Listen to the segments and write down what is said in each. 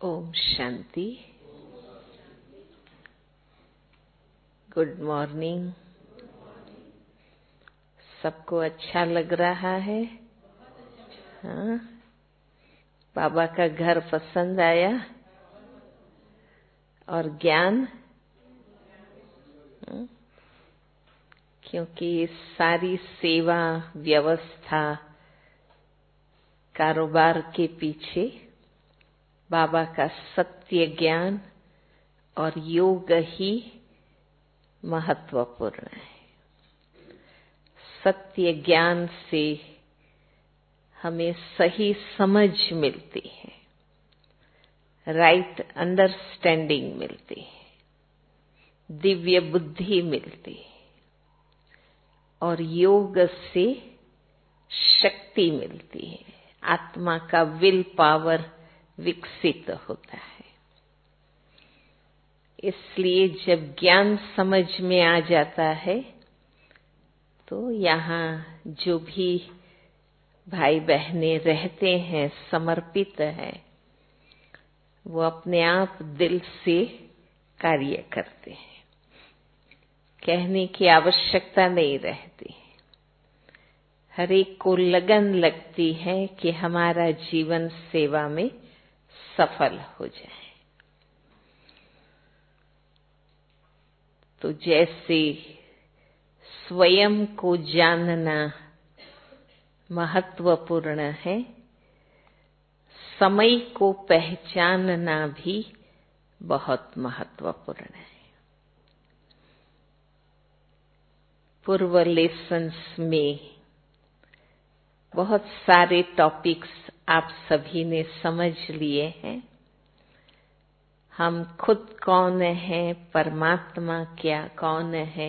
Om Shanti. Good morning. सबको अच्छा लग रहा है? हाँ, बाबा का घर पसंद आया और ज्ञान, क्योंकि सारी सेवा व्यवस्था कारोबार के पीछे बाबा का सत्य ज्ञान और योग ही महत्वपूर्ण है। सत्य ज्ञान से हमें सही समझ मिलती है, राइट अंडरस्टैंडिंग मिलती है, दिव्य बुद्धि मिलती है और योग से शक्ति मिलती है। आत्मा का विल पावर विकसित होता है। इसलिए जब ज्ञान समझ में आ जाता है तो यहाँ जो भी भाई बहनें रहते हैं, समर्पित हैं, वो अपने आप दिल से कार्य करते हैं। कहने की आवश्यकता नहीं रहती। हर एक को लगन लगती है कि हमारा जीवन सेवा में सफल हो जाए। तो जैसे स्वयं को जानना महत्वपूर्ण है, समय को पहचानना भी बहुत महत्वपूर्ण है। पूर्व लेसन्स में बहुत सारे टॉपिक्स आप सभी ने समझ लिए हैं। हम खुद कौन है, परमात्मा क्या कौन है,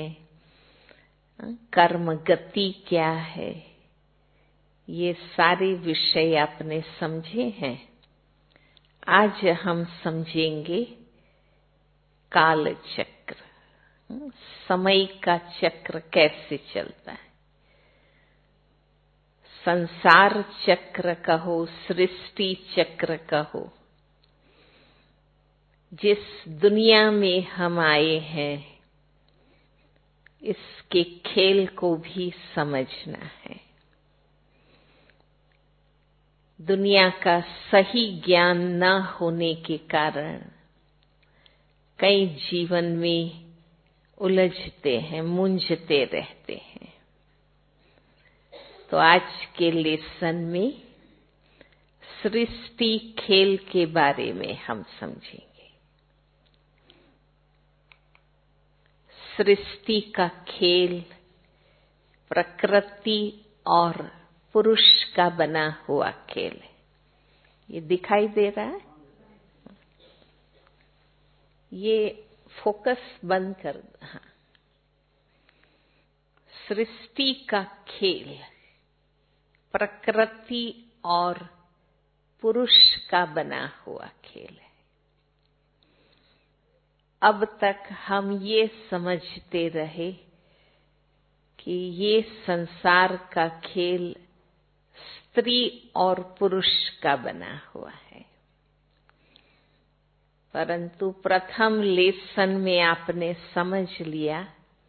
कर्म गति क्या है, ये सारे विषय आपने समझे हैं। आज हम समझेंगे काल चक्र, समय का चक्र कैसे चलता है। संसार चक्र कहो, सृष्टि चक्र कहो, जिस दुनिया में हम आए हैं इसके खेल को भी समझना है। दुनिया का सही ज्ञान न होने के कारण कई जीवन में उलझते हैं, मूंझते रहते हैं। तो आज के लेसन में सृष्टि खेल के बारे में हम समझेंगे। सृष्टि का खेल प्रकृति और पुरुष का बना हुआ खेल है। ये दिखाई दे रहा है? ये फोकस बंद कर। हाँ, सृष्टि का खेल प्रकृति और पुरुष का बना हुआ खेल है। अब तक हम ये समझते रहे कि ये संसार का खेल स्त्री और पुरुष का बना हुआ है, परंतु प्रथम लेसन में आपने समझ लिया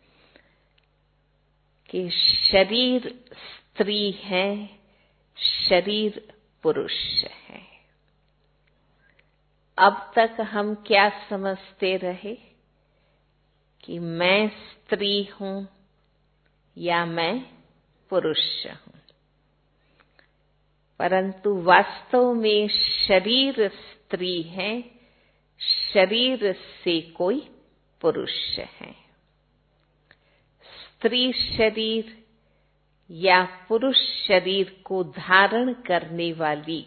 कि शरीर स्त्री है, शरीर पुरुष है। अब तक हम क्या समझते रहे कि मैं स्त्री हूं या मैं पुरुष हूं, परंतु वास्तव में शरीर स्त्री है, शरीर से कोई पुरुष है। स्त्री शरीर या पुरुष शरीर को धारण करने वाली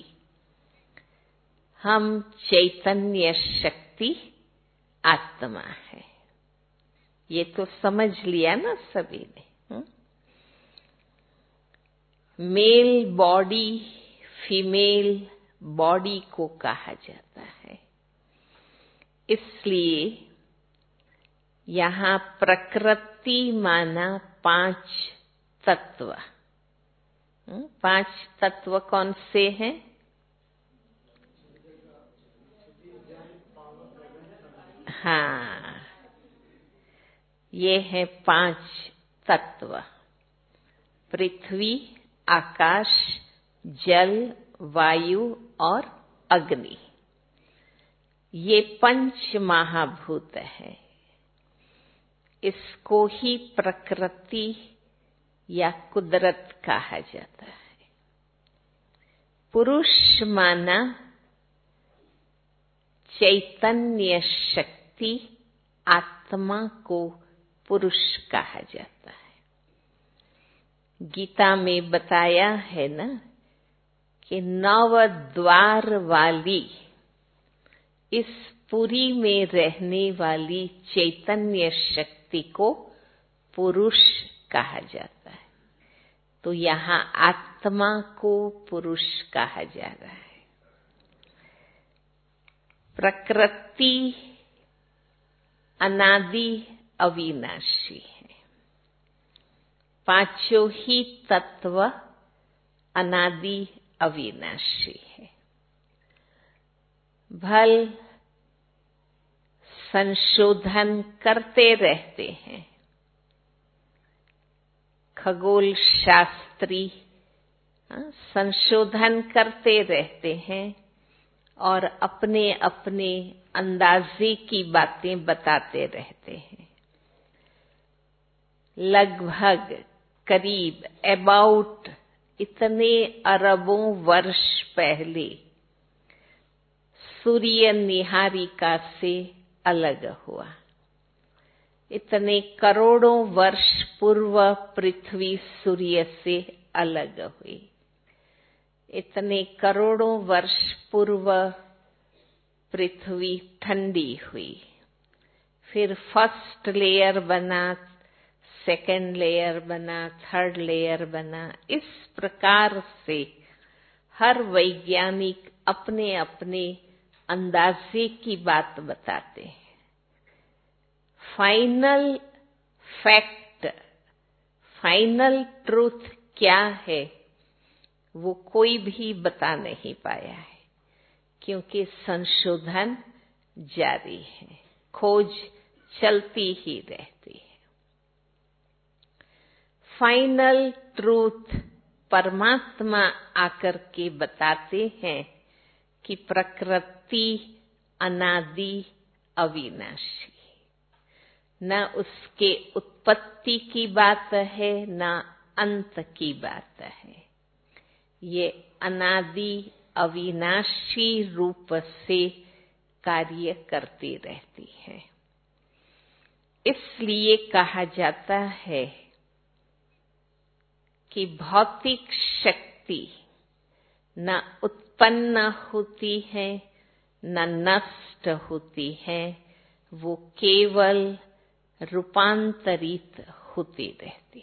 हम चैतन्य शक्ति आत्मा है। ये तो समझ लिया ना सभी ने। मेल बॉडी, फीमेल बॉडी को कहा जाता है। इसलिए यहाँ प्रकृति माना 5 तत्व। 5 तत्व कौन से हैं? हाँ, ये है 5 तत्व: पृथ्वी, आकाश, जल, वायु और अग्नि। ये 5 महाभूत है। इसको ही प्रकृति या कुदरत कहा जाता है। पुरुष माना चैतन्य शक्ति, आत्मा को पुरुष कहा जाता है। गीता में बताया है ना कि 9 द्वार वाली इस पुरी में रहने वाली चैतन्य शक्ति को पुरुष कहा जाता है। तो यहाँ आत्मा को पुरुष कहा जा रहा है। प्रकृति अनादि अविनाशी है। 5 ही तत्व अनादि अविनाशी है। भल संशोधन करते रहते हैं खगोल शास्त्री, संशोधन करते रहते हैं और अपने अपने अंदाजे की बातें बताते रहते हैं। लगभग, करीब, अबाउट इतने अरबों वर्ष पहले सूर्य निहारिका से अलग हुआ। इतने करोड़ों वर्ष पूर्व पृथ्वी सूर्य से अलग हुई। इतने करोड़ों वर्ष पूर्व पृथ्वी ठंडी हुई। फिर फर्स्ट लेयर बना, सेकंड लेयर बना, थर्ड लेयर बना। इस प्रकार से हर वैज्ञानिक अपने अपने अंदाजे की बात बताते हैं। फाइनल फैक्ट, फाइनल ट्रूथ क्या है वो कोई भी बता नहीं पाया है, क्योंकि संशोधन जारी है, खोज चलती ही रहती है। फाइनल ट्रूथ परमात्मा आकर के बताते हैं कि प्रकृति अनादि अविनाशी, न उसके उत्पत्ति की बात है न अंत की बात है। ये अनादि अविनाशी रूप से कार्य करती रहती है। इसलिए कहा जाता है कि भौतिक शक्ति न उत्पन्न होती है न नष्ट होती है, वो केवल रूपांतरित होती रहती है।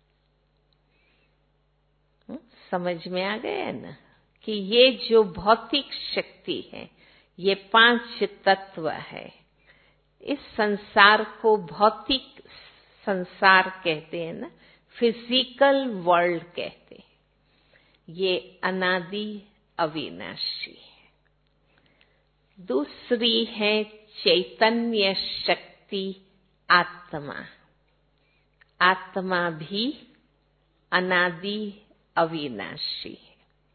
समझ में आ गया ना कि ये जो भौतिक शक्ति है, ये 5 तत्व है। इस संसार को भौतिक संसार कहते हैं ना, फिजिकल वर्ल्ड कहते हैं। ये अनादि अविनाशी है। दूसरी है चैतन्य शक्ति, आत्मा। आत्मा भी अनादि अविनाशी है।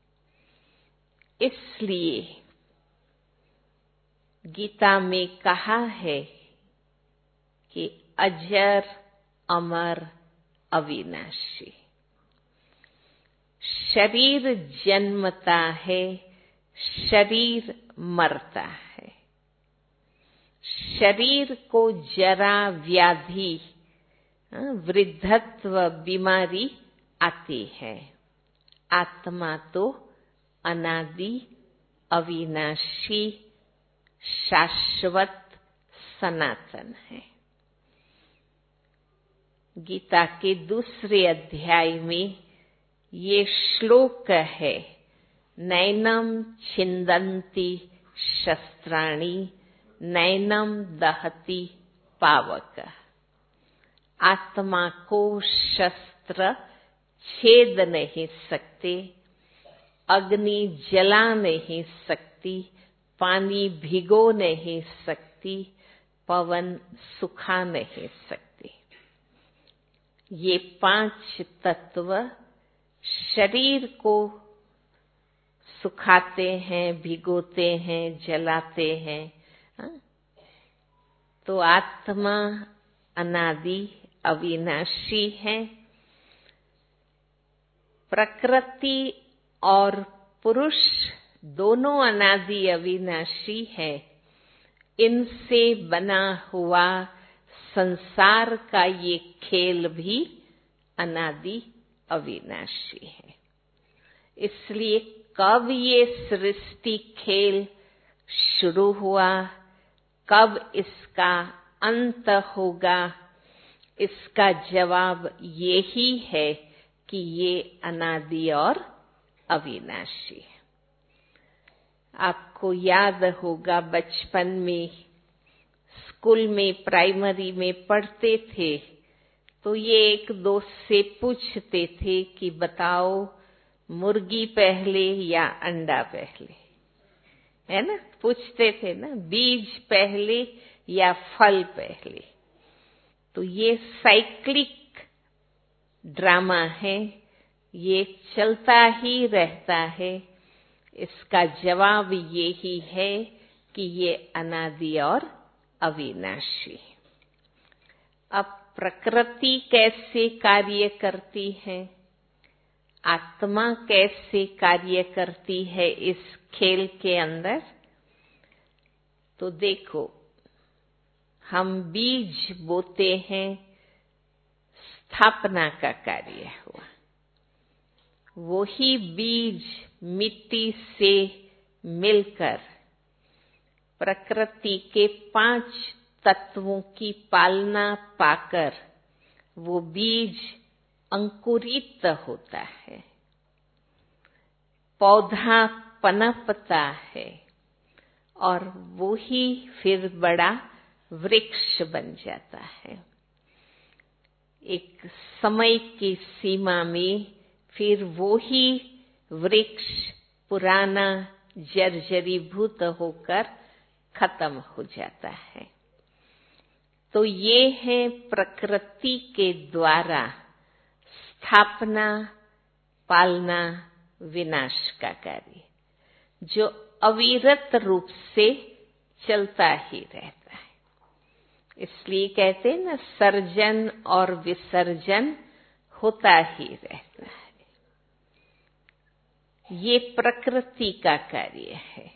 इसलिए गीता में कहा है कि अजर अमर अविनाशी। शरीर जन्मता है, शरीर मरता है। शरीर को जरा, व्याधि, वृद्धत्व, बीमारी आती है। आत्मा तो अनादि अविनाशी, शाश्वत, सनातन है। गीता के दूसरे अध्याय में ये श्लोक है, नैनम छिन्दन्ति शस्त्राणि नैनम दहति पावक। आत्मा को शस्त्र छेद नहीं सकते, अग्नि जला नहीं सकती, पानी भिगो नहीं सकती, पवन सुखा नहीं सकती। ये 5 तत्व शरीर को सुखाते हैं, भिगोते हैं, जलाते हैं। तो आत्मा अनादि अविनाशी है। प्रकृति और पुरुष दोनों अनादि अविनाशी है। इनसे बना हुआ संसार का ये खेल भी अनादि अविनाशी है। इसलिए कब ये सृष्टि खेल शुरू हुआ, कब इसका अंत होगा, इसका जवाब यही है कि ये अनादि और अविनाशी है। आपको याद होगा बचपन में स्कूल में प्राइमरी में पढ़ते थे तो ये एक दोस्त से पूछते थे कि बताओ मुर्गी पहले या अंडा पहले, है ना, पूछते थे ना, बीज पहले या फल पहले। तो ये साइक्लिक ड्रामा है, ये चलता ही रहता है। इसका जवाब यही है कि ये अनादि और अविनाशी। अब प्रकृति कैसे कार्य करती है, आत्मा कैसे कार्य करती है इस खेल के अंदर, तो देखो, हम बीज बोते हैं, स्थापना का कार्य हुआ। वही बीज मिट्टी से मिलकर प्रकृति के 5 तत्वों की पालना पाकर वो बीज अंकुरित होता है, पौधा पनपता है और वो ही फिर बड़ा वृक्ष बन जाता है। एक समय की सीमा में फिर वो ही वृक्ष पुराना जर्जरीभूत होकर खत्म हो जाता है। तो ये है प्रकृति के द्वारा स्थापना, पालना, विनाश का कार्य, जो अविरत रूप से चलता ही रहता है। इसलिए कहते हैं ना, सर्जन और विसर्जन होता ही रहता है। ये प्रकृति का कार्य है।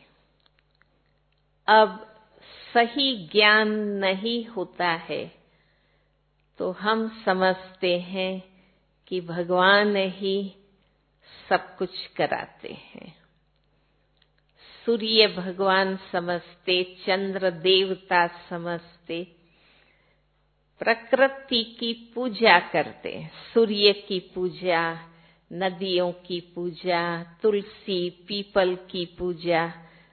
अब सही ज्ञान नहीं होता है तो हम समझते हैं कि भगवान ही सब कुछ कराते हैं। सूर्य भगवान समझते, चंद्र देवता समझते, प्रकृति की पूजा करते, सूर्य की पूजा, नदियों की पूजा, तुलसी पीपल की पूजा।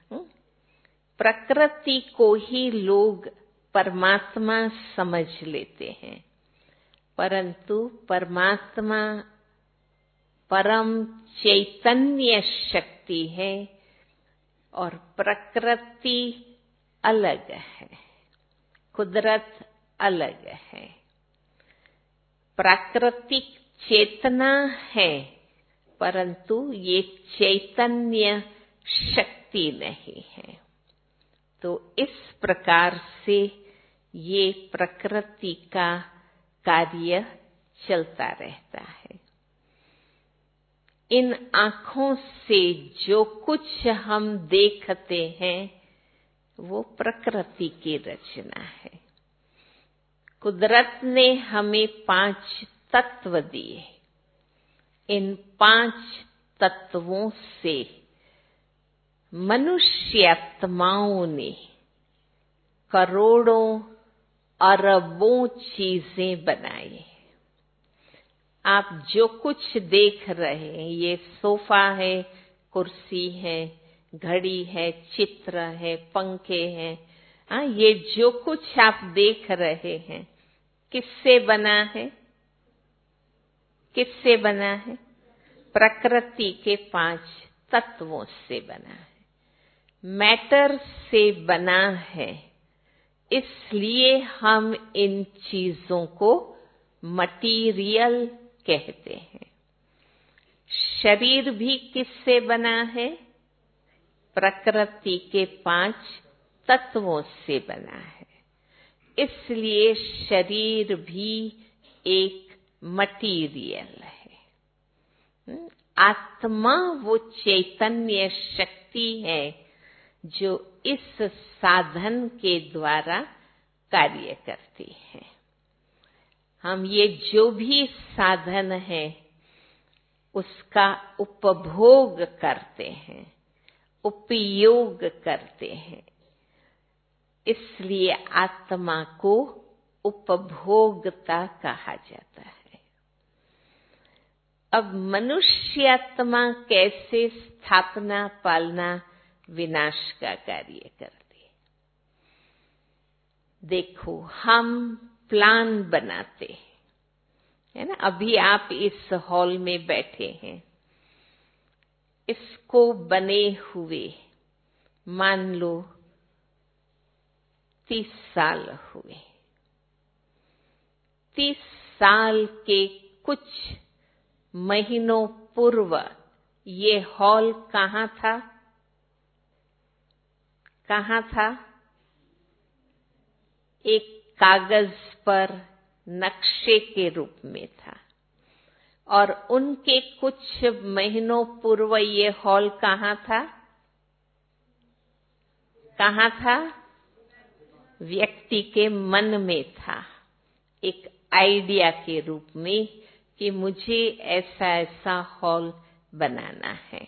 प्रकृति को ही लोग परमात्मा समझ लेते हैं, परंतु परमात्मा परम चैतन्य शक्ति है और प्रकृति अलग है, कुदरत अलग है। प्राकृतिक चेतना है परंतु ये चैतन्य शक्ति नहीं है। तो इस प्रकार से ये प्रकृति का कार्य चलता रहता है। इन आँखों से जो कुछ हम देखते हैं वो प्रकृति की रचना है। कुदरत ने हमें 5 तत्व दिए। इन 5 तत्वों से मनुष्य आत्माओं ने करोड़ों अरबों चीजें बनाई। आप जो कुछ देख रहे हैं, ये सोफा है, कुर्सी है, घड़ी है, चित्र है, पंखे हैं, ये जो कुछ आप देख रहे हैं किससे बना है? किससे बना है? प्रकृति के 5 तत्वों से बना है। मैटर से बना है, इसलिए हम इन चीजों को मटीरियल कहते हैं। शरीर भी किससे बना है? प्रकृति के 5 तत्वों से बना है, इसलिए शरीर भी एक मटीरियल है। आत्मा वो चैतन्य शक्ति है जो इस साधन के द्वारा कार्य करती है। हम ये जो भी साधन है उसका उपभोग करते हैं, उपयोग करते हैं, इसलिए आत्मा को उपभोगता कहा जाता है। अब मनुष्य आत्मा कैसे स्थापना, पालना, विनाश का कार्य करती है? देखो, हम प्लान बनाते हैं, है ना। अभी आप इस हॉल में बैठे हैं, इसको बने हुए मान लो 30 साल हुए। 30 साल के कुछ महीनों पूर्व ये हॉल कहाँ था? कहाँ था? एक कागज पर नक्शे के रूप में था, और उनके कुछ महीनों पूर्व ये हॉल कहाँ था? कहाँ था? व्यक्ति के मन में था, एक आइडिया के रूप में कि मुझे ऐसा ऐसा हॉल बनाना है।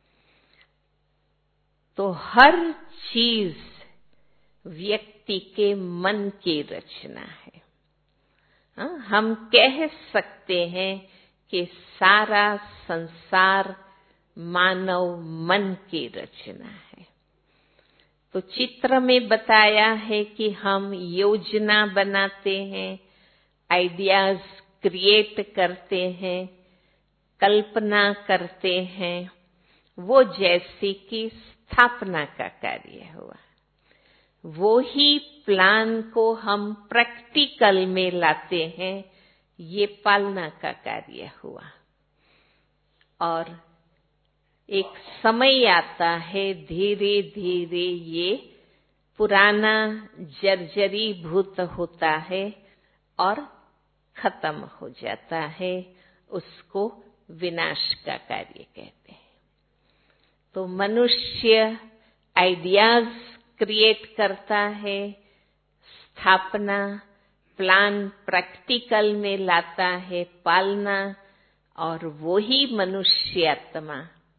तो हर चीज व्यक्ति के मन की रचना है। हम कह सकते हैं कि सारा संसार मानव मन की रचना है। तो चित्र में बताया है कि हम योजना बनाते हैं, आइडियाज क्रिएट करते हैं, कल्पना करते हैं, वो जैसे कि स्थापना का कार्य हुआ। वो ही प्लान को हम प्रैक्टिकल में लाते हैं, ये पालना का कार्य हुआ। और एक समय आता है, धीरे धीरे ये पुराना जर्जरीभूत होता है और खत्म हो जाता है, उसको विनाश का कार्य कहते हैं। तो मनुष्य आइडियाज क्रिएट करता है, स्थापना, प्लान प्रैक्टिकल में लाता है, पालना, और वो ही मनुष्य आत्मा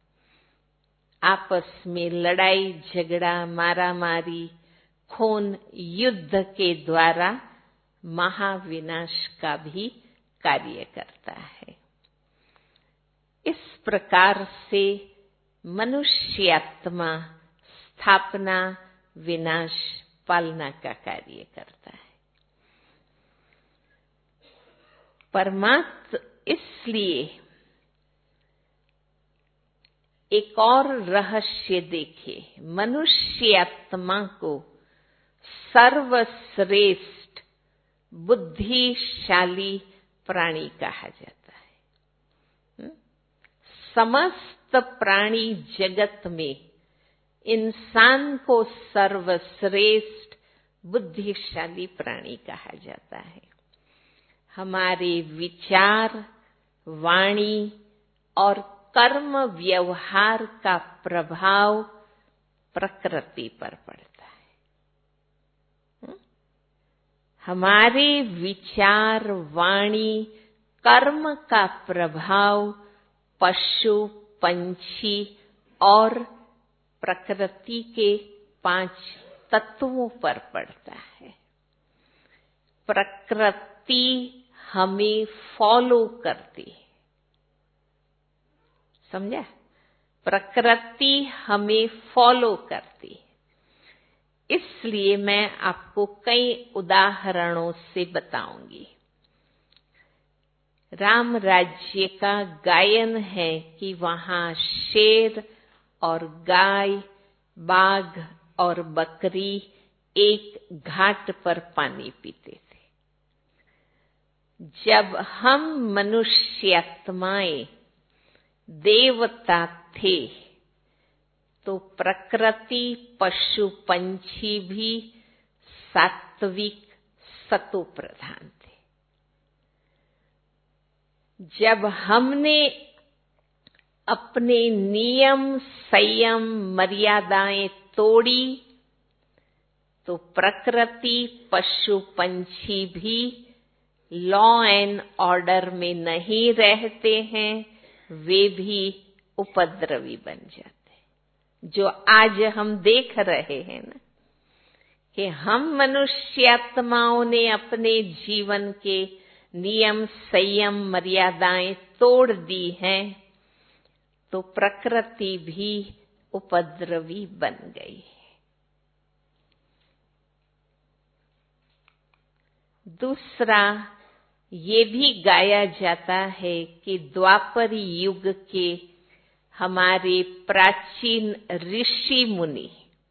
आपस में लड़ाई झगड़ा, मारामारी, खून, युद्ध के द्वारा महाविनाश का भी कार्य करता है। इस प्रकार से मनुष्य आत्मा स्थापना, विनाश, पालना का कार्य करता है। परमात्मा इसलिए एक और रहस्य देखिए, मनुष्य आत्मा को सर्वश्रेष्ठ बुद्धिशाली प्राणी कहा जाता है। समस्त प्राणी जगत में इंसान को सर्वश्रेष्ठ बुद्धिशाली प्राणी कहा जाता है। हमारे विचार, वाणी और कर्म व्यवहार का प्रभाव प्रकृति पर पड़ता है। हमारे विचार, वाणी, कर्म का प्रभाव पशु, पंछी और प्रकृति के 5 तत्वों पर पड़ता है। प्रकृति हमें फॉलो करती है, समझा? प्रकृति हमें फॉलो करती है। इसलिए मैं आपको कई उदाहरणों से बताऊंगी। राम राज्य का गायन है कि वहां शेर और गाय बाघ और बकरी एक घाट पर पानी पीते थे। जब हम मनुष्य आत्माएं देवता थे तो प्रकृति पशु पंछी भी सात्विक सतो प्रधान थे। जब हमने अपने नियम संयम मर्यादाएं तोड़ी तो प्रकृति पशु पंछी भी लॉ एंड ऑर्डर में नहीं रहते हैं, वे भी उपद्रवी बन जाते हैं। जो आज हम देख रहे हैं ना कि हम मनुष्य आत्माओं ने अपने जीवन के नियम संयम मर्यादाएं तोड़ दी हैं तो प्रकृति भी उपद्रवी बन गई है। दूसरा, ये भी गाया जाता है कि द्वापर युग के हमारे प्राचीन ऋषि मुनि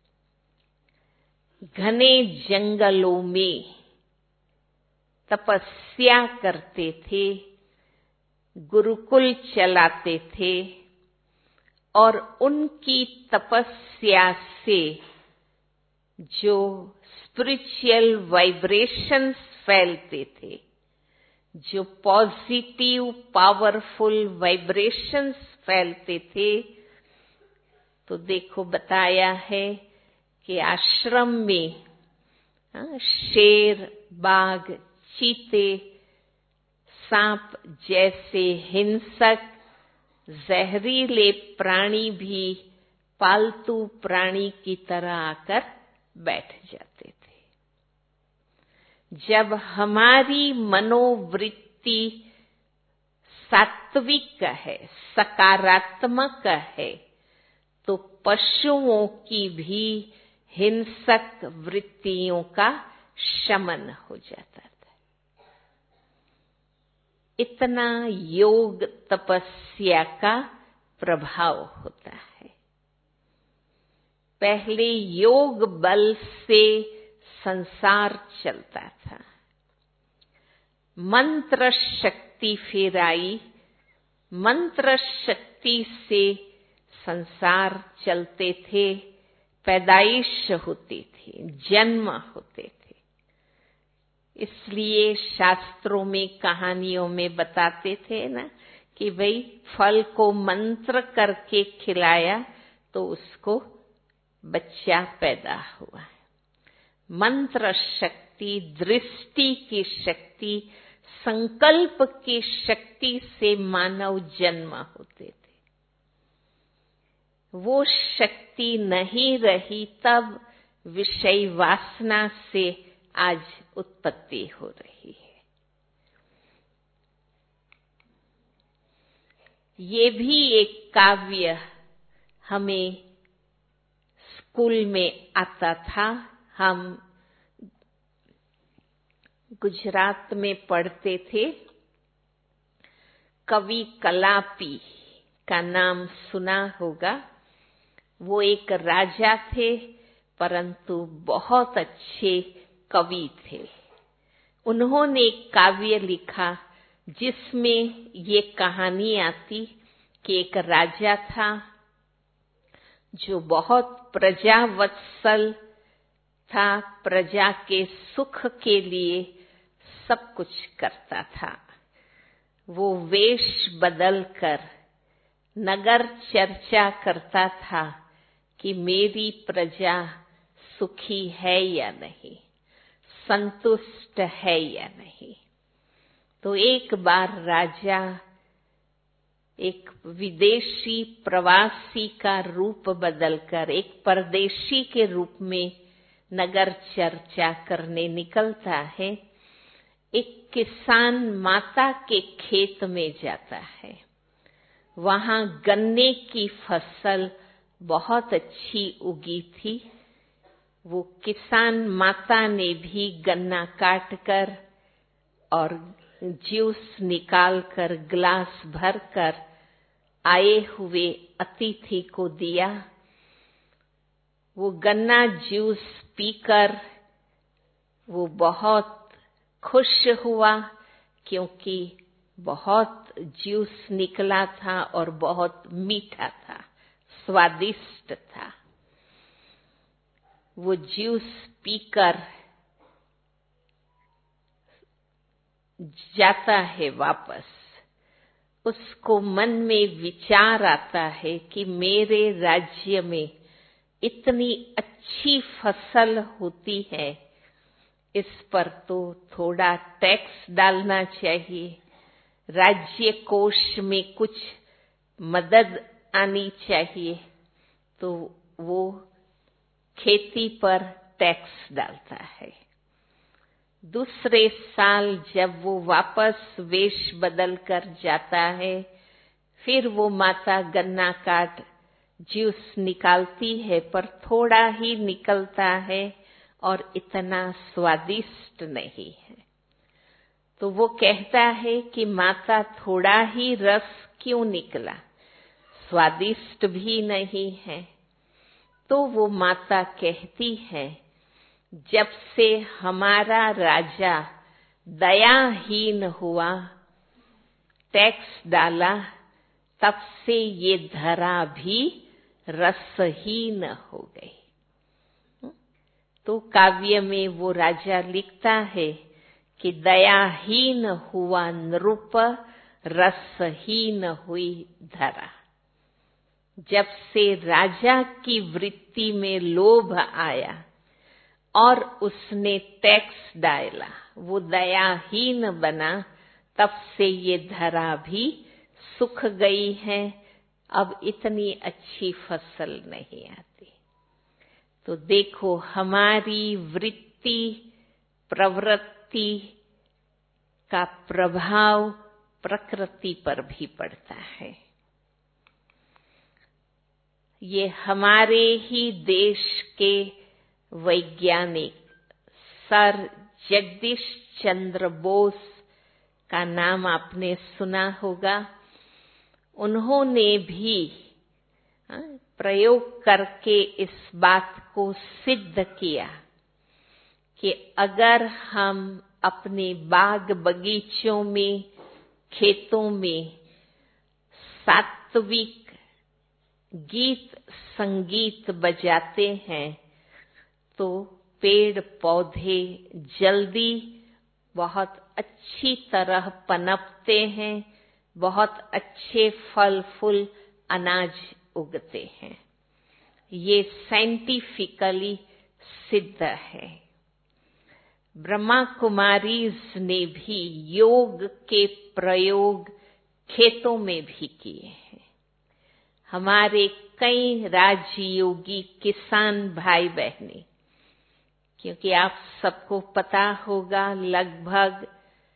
घने जंगलों में तपस्या करते थे, गुरुकुल चलाते थे और उनकी तपस्या से जो स्पिरिचुअल वाइब्रेशंस फैलते थे, जो पॉजिटिव पावरफुल वाइब्रेशंस फैलते थे, तो देखो बताया है कि आश्रम में शेर बाघ चीते सांप जैसे हिंसक जहरीले प्राणी भी पालतू प्राणी की तरह आकर बैठ जाते थे। जब हमारी मनोवृत्ति सात्विक है, सकारात्मक है, तो पशुओं की भी हिंसक वृत्तियों का शमन हो जाता था। इतना योग तपस्या का प्रभाव होता है। पहले योग बल से संसार चलता था, मंत्र शक्ति फिर आई, मंत्र शक्ति से संसार चलते थे, पैदाइश होती थी, जन्म होते थे। इसलिए शास्त्रों में कहानियों में बताते थे ना कि भाई फल को मंत्र करके खिलाया तो उसको बच्चा पैदा हुआ। मंत्र शक्ति, दृष्टि की शक्ति, संकल्प की शक्ति से मानव जन्म होते थे। वो शक्ति नहीं रही, तब विषय वासना से आज उत्पत्ति हो रही है। ये भी एक काव्य हमें स्कूल में आता था। हम गुजरात में पढ़ते थे। कवि कलापी का नाम सुना होगा। वो एक राजा थे, परंतु बहुत अच्छे कवि थे। उन्होंने एक काव्य लिखा जिसमें ये कहानी आती कि एक राजा था जो बहुत प्रजावत्सल था, प्रजा के सुख के लिए सब कुछ करता था। वो वेश बदलकर नगर चर्चा करता था कि मेरी प्रजा सुखी है या नहीं, संतुष्ट है या नहीं। तो एक बार राजा एक विदेशी प्रवासी का रूप बदलकर एक परदेशी के रूप में नगर चर्चा करने निकलता है। एक किसान माता के खेत में जाता है। वहां गन्ने की फसल बहुत अच्छी उगी थी। वो किसान माता ने भी गन्ना काटकर और जूस निकालकर ग्लास भरकर आए हुए अतिथि को दिया। वो गन्ना जूस पीकर वो बहुत खुश हुआ, क्योंकि बहुत जूस निकला था और बहुत मीठा था, स्वादिष्ट था। वो जूस पीकर जाता है वापस। उसको मन में विचार आता है कि मेरे राज्य में इतनी अच्छी फसल होती है, इस पर तो थोड़ा टैक्स डालना चाहिए, राज्य कोष में कुछ मदद आनी चाहिए। तो वो खेती पर टैक्स डालता है। दूसरे साल जब वो वापस वेश बदल कर जाता है, फिर वो माता गन्ना काट जूस निकालती है, पर थोड़ा ही निकलता है और इतना स्वादिष्ट नहीं है। तो वो कहता है कि माता थोड़ा ही रस क्यों निकला, स्वादिष्ट भी नहीं है। तो वो माता कहती है, जब से हमारा राजा दयाहीन हुआ, टैक्स डाला, तब से ये धरा भी रसहीन हो गई। तो काव्य में वो राजा लिखता है कि दयाहीन हुआ नृप, रसहीन हुई धरा। जब से राजा की वृत्ति में लोभ आया और उसने टैक्स डाला, वो दयाहीन बना, तब से ये धरा भी सूख गई है, अब इतनी अच्छी फसल नहीं आती। तो देखो, हमारी वृत्ति प्रवृत्ति का प्रभाव प्रकृति पर भी पड़ता है। ये हमारे ही देश के वैज्ञानिक सर जगदीश चंद्र बोस का नाम आपने सुना होगा। उन्होंने भी प्रयोग करके इस बात को सिद्ध किया कि अगर हम अपने बाग बगीचों में, खेतों में सात्विक गीत संगीत बजाते हैं, तो पेड़ पौधे जल्दी बहुत अच्छी तरह पनपते हैं, बहुत अच्छे फल फूल अनाज उगते हैं। ये साइंटिफिकली सिद्ध है। ब्रह्मा कुमारीज ने भी योग के प्रयोग खेतों में भी किए हैं। हमारे कई राजयोगी किसान भाई बहने, क्योंकि आप सबको पता होगा लगभग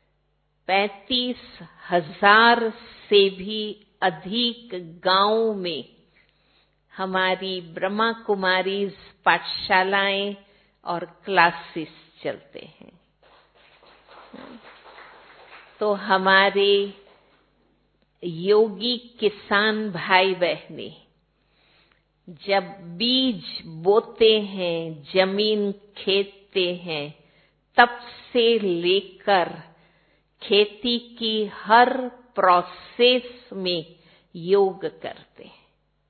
35,000 से भी अधिक गांवों में हमारी ब्रह्मा कुमारीज पाठशालाएं और क्लासेस चलते हैं। तो हमारे योगी किसान भाई बहने जब बीज बोते हैं, जमीन खेतते हैं, तब से लेकर खेती की हर प्रोसेस में योग करते हैं।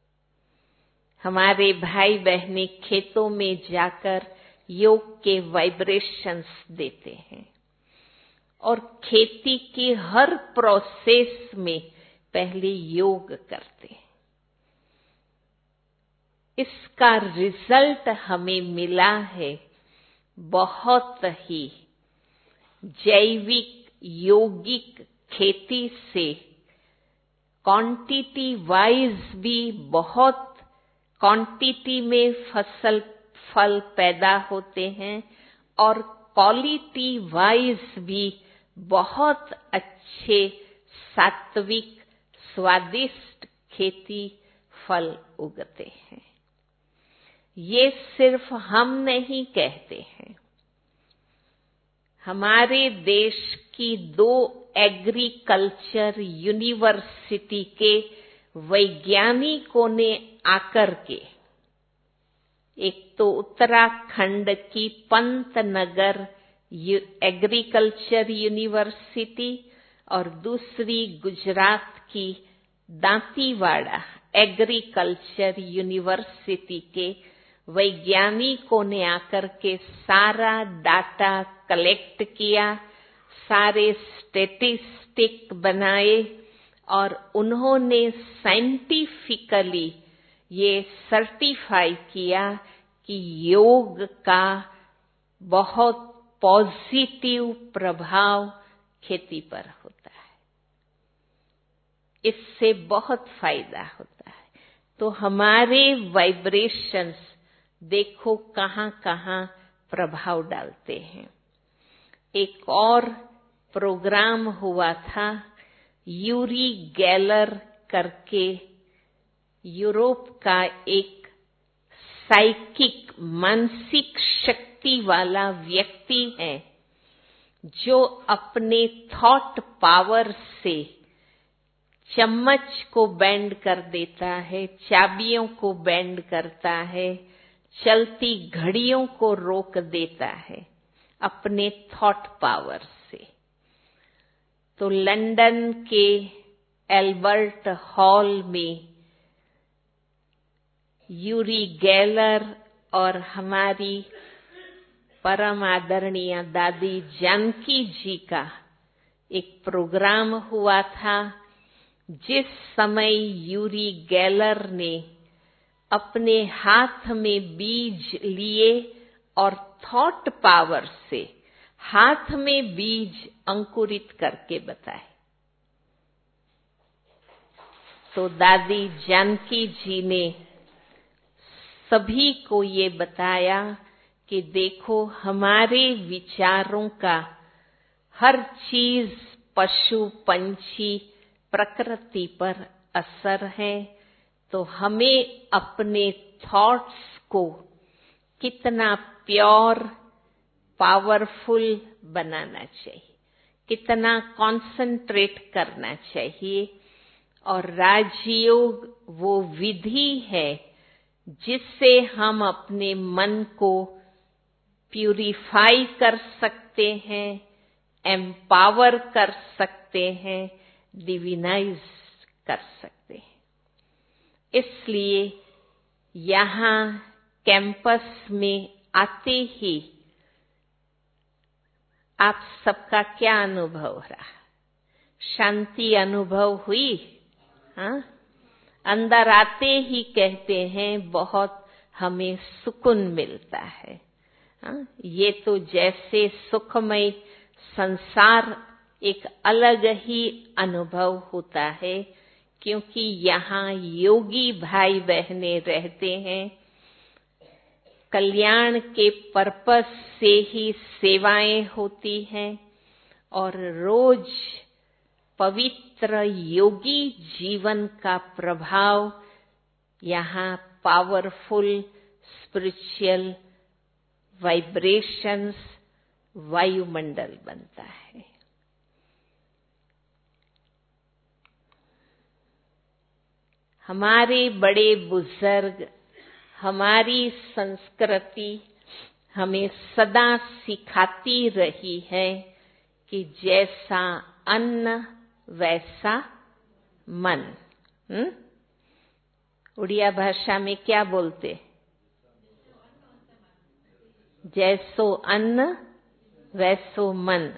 हमारे भाई बहने खेतों में जाकर योग के वाइब्रेशंस देते हैं और खेती की हर प्रोसेस में पहले योग करते हैं। इसका रिजल्ट हमें मिला है बहुत ही जैविक योगिक खेती से क्वांटिटी वाइज भी बहुत क्वांटिटी में फल पैदा होते हैं और क्वालिटी वाइज भी बहुत अच्छे सात्विक स्वादिष्ट खेती फल उगते हैं। ये सिर्फ हम नहीं कहते हैं, हमारे देश की 2 एग्रीकल्चर यूनिवर्सिटी के वैज्ञानिकों ने आकर के एक तो उत्तराखंड की पंतनगर एग्रीकल्चर यूनिवर्सिटी और दूसरी गुजरात की दांतीवाड़ा एग्रीकल्चर यूनिवर्सिटी के वैज्ञानिकों ने आकर के सारा डाटा कलेक्ट किया, सारे स्टैटिस्टिक बनाए और उन्होंने साइंटिफिकली ये सर्टिफाई किया कि योग का बहुत पॉजिटिव प्रभाव खेती पर होता है, इससे बहुत फायदा होता है। तो हमारे वाइब्रेशंस देखो कहाँ कहाँ प्रभाव डालते हैं। एक और प्रोग्राम हुआ था, यूरी गेलर करके यूरोप का एक साइकिक मानसिक शक्ति वाला व्यक्ति है, जो अपने थॉट पावर से चम्मच को बेंड कर देता है, चाबियों को बेंड करता है, चलती घड़ियों को रोक देता है अपने थॉट पावर से। तो लंदन के एल्बर्ट हॉल में यूरी गेलर और हमारी परम आदरणीय दादी जानकी जी का एक प्रोग्राम हुआ था, जिस समय यूरी गेलर ने अपने हाथ में बीज लिए और थॉट पावर से हाथ में बीज अंकुरित करके बताए। तो दादी जानकी जी ने सभी को ये बताया कि देखो हमारे विचारों का हर चीज, पशु पंछी प्रकृति पर असर है, तो हमें अपने थॉट्स को कितना प्योर पावरफुल बनाना चाहिए, कितना कंसंट्रेट करना चाहिए। और राजयोग वो विधि है जिससे हम अपने मन को प्यूरिफाई कर सकते हैं, एम्पावर कर सकते हैं, डिविनाइज कर सकते हैं। इसलिए यहाँ कैंपस में आते ही आप सबका क्या अनुभव रहा? शांति अनुभव हुई? हाँ, अंदर आते ही कहते हैं बहुत हमें सुकून मिलता है। हाँ? ये तो जैसे सुखमय संसार एक अलग ही अनुभव होता है, क्योंकि यहाँ योगी भाई बहनें रहते हैं, कल्याण के पर्पस से ही सेवाएं होती हैं और रोज पवित्र योगी जीवन का प्रभाव यहाँ पावरफुल स्पिरिचुअल वाइब्रेशंस वायुमंडल बनता है। हमारे बड़े बुजुर्ग, हमारी संस्कृति हमें सदा सिखाती रही है कि जैसा अन्न वैसा मन। उड़िया भाषा में क्या बोलते? जैसो अन्न वैसो मन।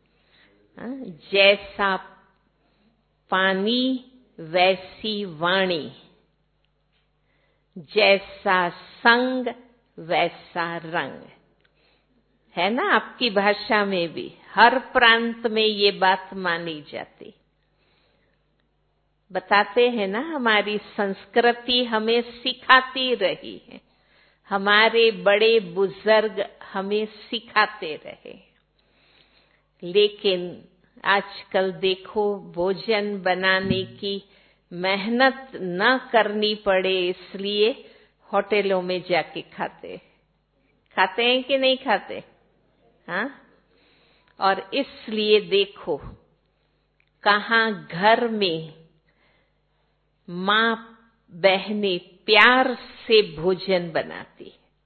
जैसा पानी वैसी वाणी, जैसा संग वैसा रंग। है ना, आपकी भाषा में भी हर प्रांत में ये बात मानी जाती। बताते हैं ना, हमारी संस्कृति हमें सिखाती रही है, हमारे बड़े बुजुर्ग हमें सिखाते रहे। लेकिन आजकल देखो, भोजन बनाने की मेहनत न करनी पड़े इसलिए होटलों में जाके खाते हैं कि नहीं खाते? हाँ, और इसलिए देखो कहाँ घर में माँ बहनें प्यार से भोजन बनाती,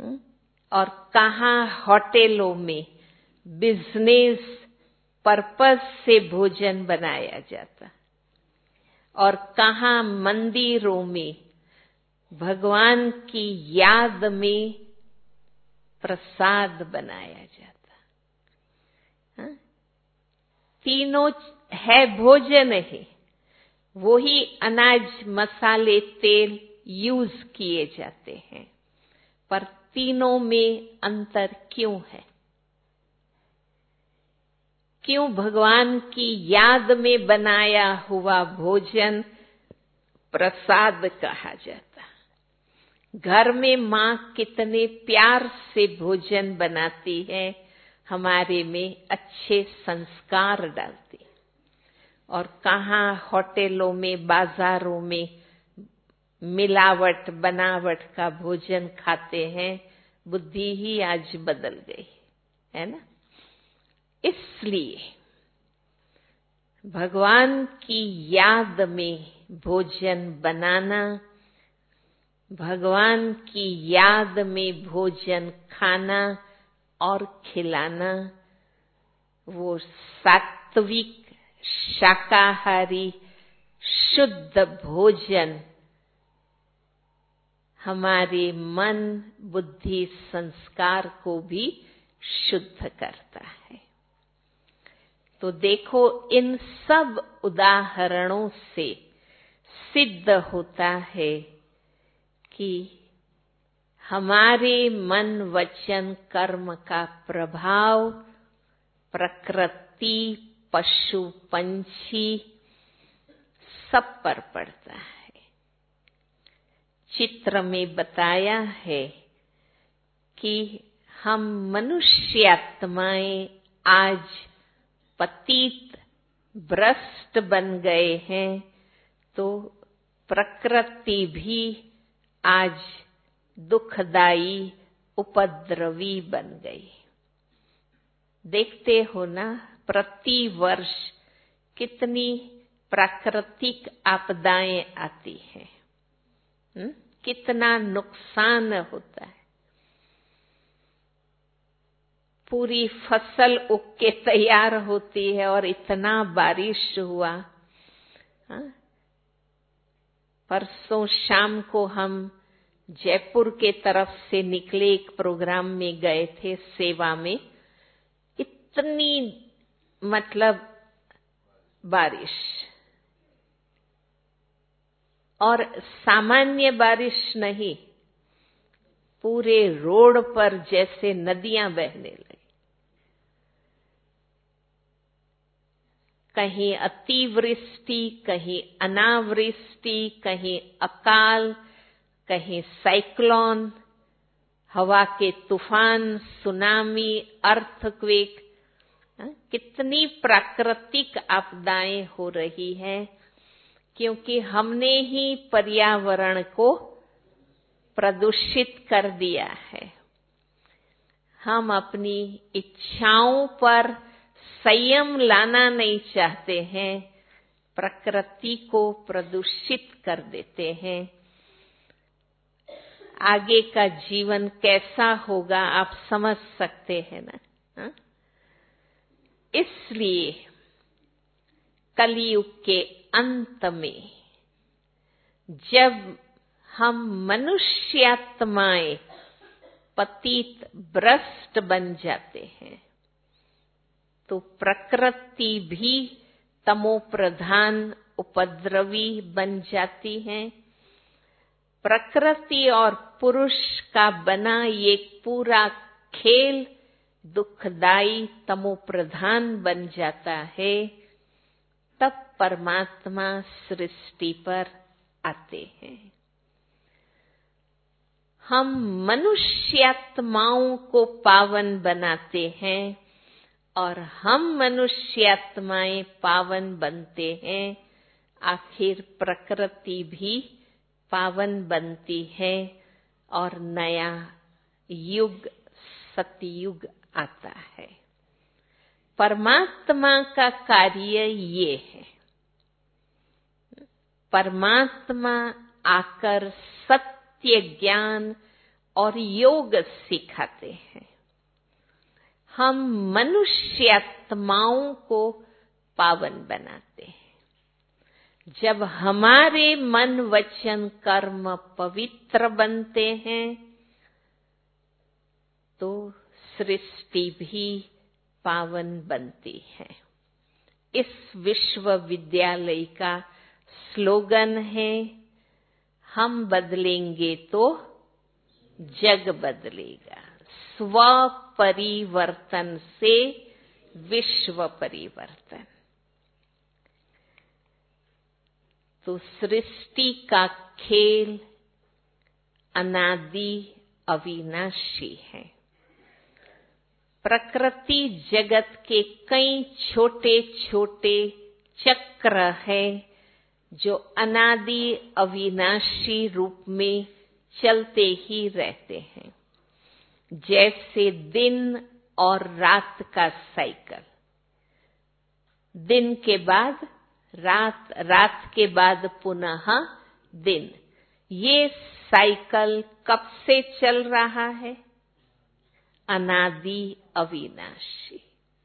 और कहाँ होटलों में बिजनेस पर्पस से भोजन बनाया जाता, और कहाँ मंदिरों में भगवान की याद में प्रसाद बनाया जाता। हाँ? तीनों है भोजन ही, वही अनाज मसाले तेल यूज किए जाते हैं, पर तीनों में अंतर क्यों है? क्यों भगवान की याद में बनाया हुआ भोजन प्रसाद कहा जाता? घर में माँ कितने प्यार से भोजन बनाती है, हमारे में अच्छे संस्कार डालती, और कहाँ होटलों में बाजारों में मिलावट बनावट का भोजन खाते हैं। बुद्धि ही आज बदल गई है ना। इसलिए भगवान की याद में भोजन बनाना, भगवान की याद में भोजन खाना और खिलाना, वो सात्विक शाकाहारी शुद्ध भोजन हमारे मन बुद्धि संस्कार को भी शुद्ध करता है। तो देखो, इन सब उदाहरणों से सिद्ध होता है कि हमारे मन वचन कर्म का प्रभाव प्रकृति पशु पंछी सब पर पड़ता है। चित्र में बताया है कि हम मनुष्य आत्माएं आज पतित भ्रष्ट बन गए हैं, तो प्रकृति भी आज दुखदाई उपद्रवी बन गई। देखते हो ना, प्रति वर्ष कितनी प्राकृतिक आपदाएं आती हैं, कितना नुकसान होता है। पूरी फसल उग के तैयार होती है और इतना बारिश हुआ। परसों शाम को हम जयपुर के तरफ से निकले, एक प्रोग्राम में गए थे सेवा में। इतनी मतलब बारिश, और सामान्य बारिश नहीं, पूरे रोड पर जैसे नदियां बहने लगी। कहीं अतिवृष्टि, कहीं अनावृष्टि, कहीं अकाल, कहीं साइक्लोन, हवा के तूफान, सुनामी, अर्थक्वेक, कितनी प्राकृतिक आपदाएं हो रही हैं, क्योंकि हमने ही पर्यावरण को प्रदूषित कर दिया है। हम अपनी इच्छाओं पर संयम लाना नहीं चाहते हैं, प्रकृति को प्रदूषित कर देते हैं। आगे का जीवन कैसा होगा आप समझ सकते हैं ना। हा? इसलिए कलयुग के अंत में जब हम मनुष्य आत्माएं पतित भ्रष्ट बन जाते हैं, तो प्रकृति भी तमो प्रधान उपद्रवी बन जाती है। प्रकृति और पुरुष का बना ये पूरा खेल दुखदाई तमो प्रधान बन जाता है। तब परमात्मा सृष्टि पर आते हैं। हम मनुष्य आत्माओं को पावन बनाते हैं, और हम मनुष्य आत्माएं पावन बनते हैं। आखिर प्रकृति भी पावन बनती है, और नया युग सतयुग आता है। परमात्मा का कार्य ये है, परमात्मा आकर सत्य ज्ञान और योग सिखाते हैं। हम मनुष्यात्माओं को पावन बनाते हैं। जब हमारे मन वचन कर्म पवित्र बनते हैं तो सृष्टि भी पावन बनती है। इस विश्वविद्यालय का स्लोगन है, हम बदलेंगे तो जग बदलेगा। स्व परिवर्तन से विश्व परिवर्तन। तो सृष्टि का खेल अनादि अविनाशी है। प्रकृति जगत के कई छोटे छोटे चक्र है जो अनादि अविनाशी रूप में चलते ही रहते हैं। जैसे दिन और रात का साइकिल, दिन के बाद रात, रात के बाद पुनः दिन। ये साइकिल कब से चल रहा है? अनादि अविनाशी,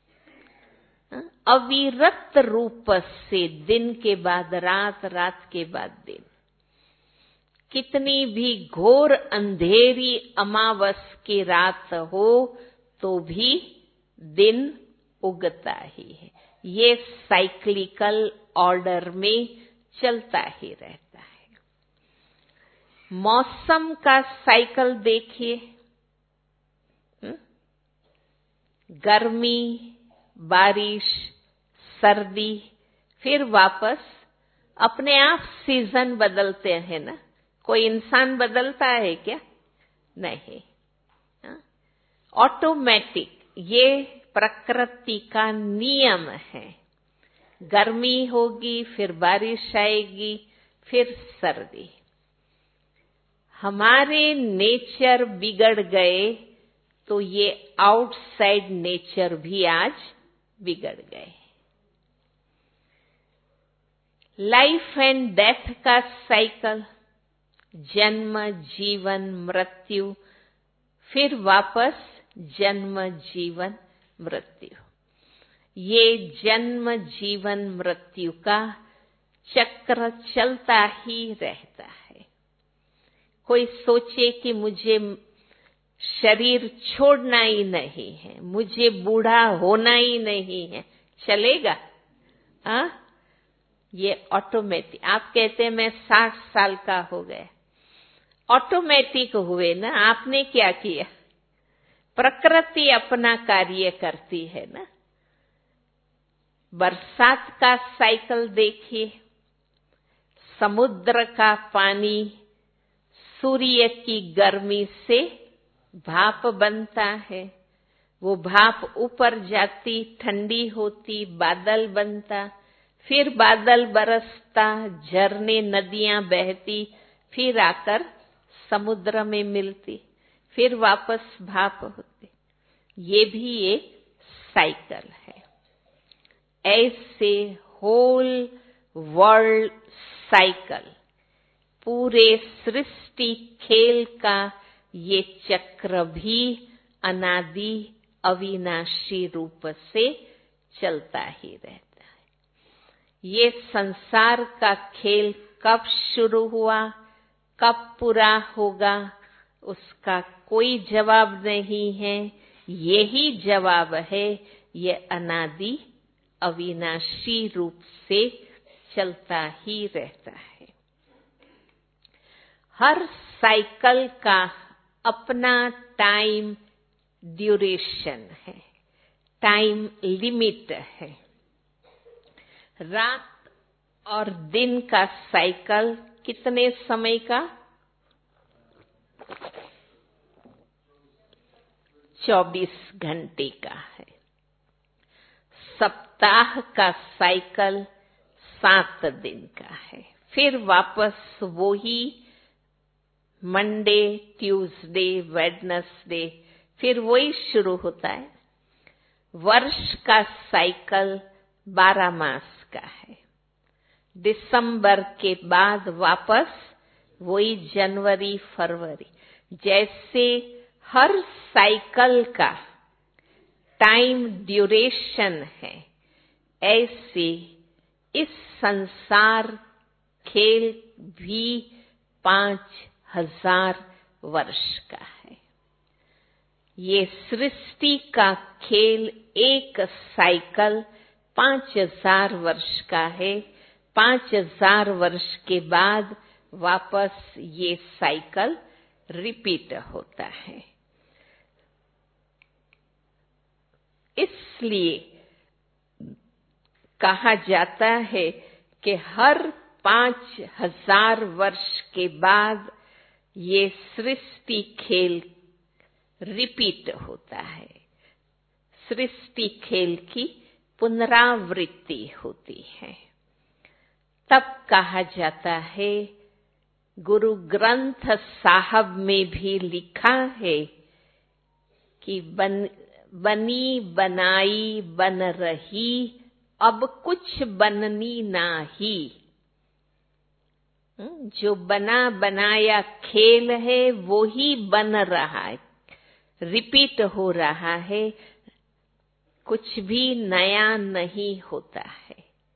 अविरत रूप से दिन के बाद रात, रात के बाद दिन। कितनी भी घोर अंधेरी अमावस की रात हो तो भी दिन उगता ही है। ये साइक्लिकल ऑर्डर में चलता ही रहता है। मौसम का साइकिल देखिए, गर्मी, बारिश, सर्दी, फिर वापस अपने आप सीजन बदलते हैं ना। कोई इंसान बदलता है क्या? नहीं, ऑटोमेटिक। ये प्रकृति का नियम है। गर्मी होगी, फिर बारिश आएगी, फिर सर्दी। हमारे नेचर बिगड़ गए तो ये आउटसाइड नेचर भी आज बिगड़ गए। लाइफ एंड डेथ का साइकिल, जन्म, जीवन, मृत्यु, फिर वापस जन्म, जीवन, मृत्यु। ये जन्म, जीवन, मृत्यु का चक्र चलता ही रहता है। कोई सोचे कि मुझे शरीर छोड़ना ही नहीं है, मुझे बूढ़ा होना ही नहीं है, चलेगा? ये ऑटोमेटिक। आप कहते हैं मैं 60 साल का हो गया, ऑटोमेटिक हुए ना। आपने क्या किया? प्रकृति अपना कार्य करती है ना। बरसात का साइकिल देखिए, समुद्र का पानी सूर्य की गर्मी से भाप बनता है। वो भाप ऊपर जाती, ठंडी होती, बादल बनता, फिर बादल बरसता, झरने, नदियां बहती, फिर आकर समुद्र में मिलती, फिर वापस भाप होती। ये भी एक साइकिल है। ऐसे होल वर्ल्ड साइकिल, पूरे सृष्टि खेल का ये चक्र भी अनादि अविनाशी रूप से चलता ही रहता है। ये संसार का खेल कब शुरू हुआ, कब पूरा होगा, उसका कोई जवाब नहीं है। यही जवाब है, ये अनादि अविनाशी रूप से चलता ही रहता है। हर साइकिल का अपना टाइम ड्यूरेशन है, टाइम लिमिट है। रात और दिन का साइकिल कितने समय का? 24 घंटे का है। सप्ताह का साइकिल 7 दिन का है। फिर वापस वो ही मंडे, ट्यूसडे, वेडनेसडे, फिर वही शुरू होता है। वर्ष का साइकिल 12 मास का है। दिसंबर के बाद वापस वही जनवरी, फरवरी, जैसे हर साइकिल का टाइम ड्यूरेशन है, ऐसे इस संसार खेल भी 5000 वर्ष का है। ये सृष्टि का खेल एक साइकिल 5000 वर्ष का है। 5000 वर्ष के बाद वापस ये साइकिल रिपीट होता है। इसलिए कहा जाता है कि हर 5000 वर्ष के बाद ये सृष्टि खेल रिपीट होता है। सृष्टि खेल की पुनरावृत्ति होती है। तब कहा जाता है, गुरु ग्रंथ साहब में भी लिखा है कि बनी बनाई बन रही, अब कुछ बननी नाही। जो बना बनाया खेल है वो ही बन रहा है, रिपीट हो रहा है, कुछ भी नया नहीं होता है।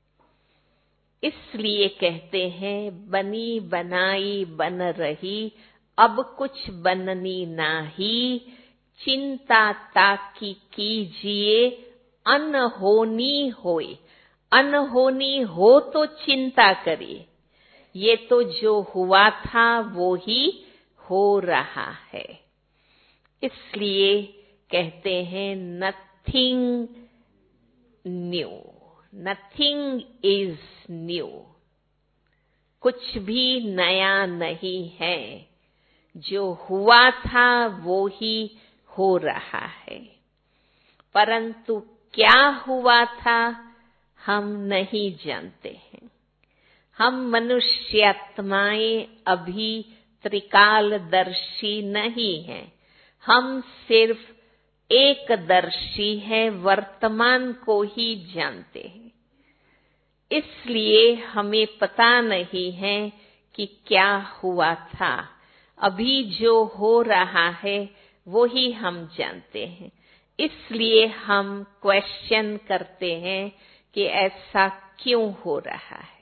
इसलिए कहते हैं, बनी बनाई बन रही, अब कुछ बननी नाही। चिंता ताकि कीजिए अनहोनी होए। अनहोनी हो तो चिंता करिए, ये तो जो हुआ था वो ही हो रहा है। इसलिए कहते हैं, nothing new, nothing is new. कुछ भी नया नहीं है, जो हुआ था वो ही हो रहा है। परंतु क्या हुआ था हम नहीं जानते हैं। हम मनुष्यात्माएं अभी त्रिकालदर्शी नहीं हैं। हम सिर्फ एकदर्शी हैं, वर्तमान को ही जानते हैं। इसलिए हमें पता नहीं है कि क्या हुआ था। अभी जो हो रहा है वो ही हम जानते हैं। इसलिए हम क्वेश्चन करते हैं कि ऐसा क्यों हो रहा है।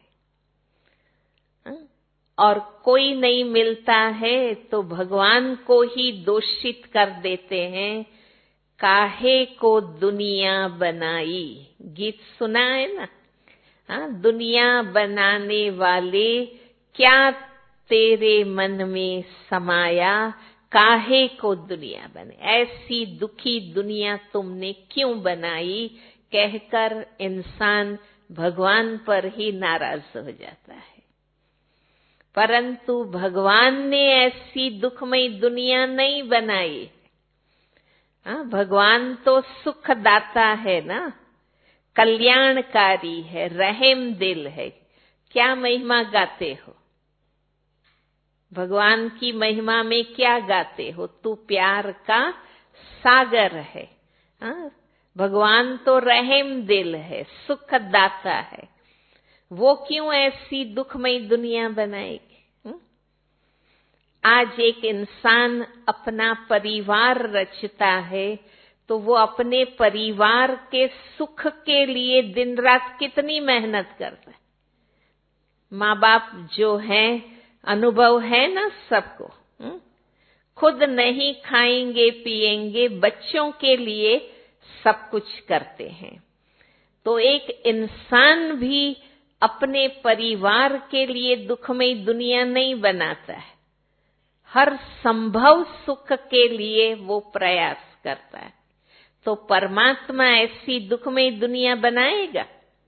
और कोई नहीं मिलता है तो भगवान को ही दोषित कर देते हैं। काहे को दुनिया बनाई, गीत सुना है ना। दुनिया बनाने वाले, क्या तेरे मन में समाया, काहे को दुनिया बने। ऐसी दुखी दुनिया तुमने क्यों बनाई, कहकर इंसान भगवान पर ही नाराज हो जाता है। परंतु भगवान ने ऐसी दुखमयी दुनिया नहीं बनाई। भगवान तो सुखदाता है ना, कल्याणकारी है, रहम दिल है। क्या महिमा गाते हो भगवान की महिमा में? क्या गाते हो? तू प्यार का सागर है। भगवान तो रहम दिल है, सुखदाता है। वो क्यों ऐसी दुखमयी दुनिया बनाएगी? आज एक इंसान अपना परिवार रचता है तो वो अपने परिवार के सुख के लिए दिन रात कितनी मेहनत करता है। माँ बाप जो हैं, अनुभव है ना सबको। खुद नहीं खाएंगे पिएंगे, बच्चों के लिए सब कुछ करते हैं। तो एक इंसान भी अपने परिवार के लिए दुखमयी दुनिया नहीं बनाता है। हर संभव सुख के लिए वो प्रयास करता है। तो परमात्मा ऐसी दुखमयी दुनिया बनाएगा?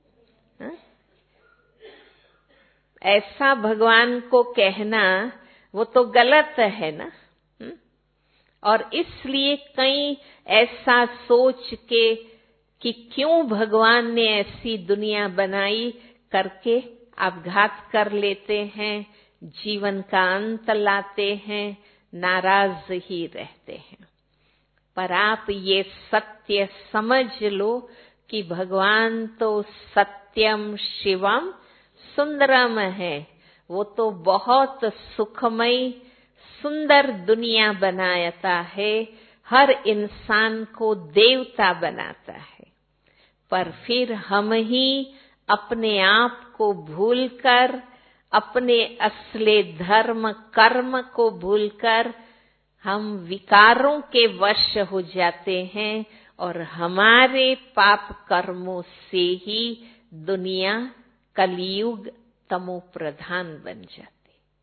ऐसा भगवान को कहना वो तो गलत है ना। और इसलिए कई ऐसा सोच के कि क्यों भगवान ने ऐसी दुनिया बनाई करके आपघात कर लेते हैं, जीवन का अंत लाते हैं, नाराज ही रहते हैं। पर आप ये सत्य समझ लो कि भगवान तो सत्यम शिवम सुंदरम है। वो तो बहुत सुखमयी सुंदर दुनिया बनाता है, हर इंसान को देवता बनाता है, पर फिर हम ही अपने आप को भूलकर, अपने असली धर्म कर्म को भूलकर हम विकारों के वश हो जाते हैं और हमारे पाप कर्मों से ही दुनिया कलयुग तमो प्रधान बन जाती।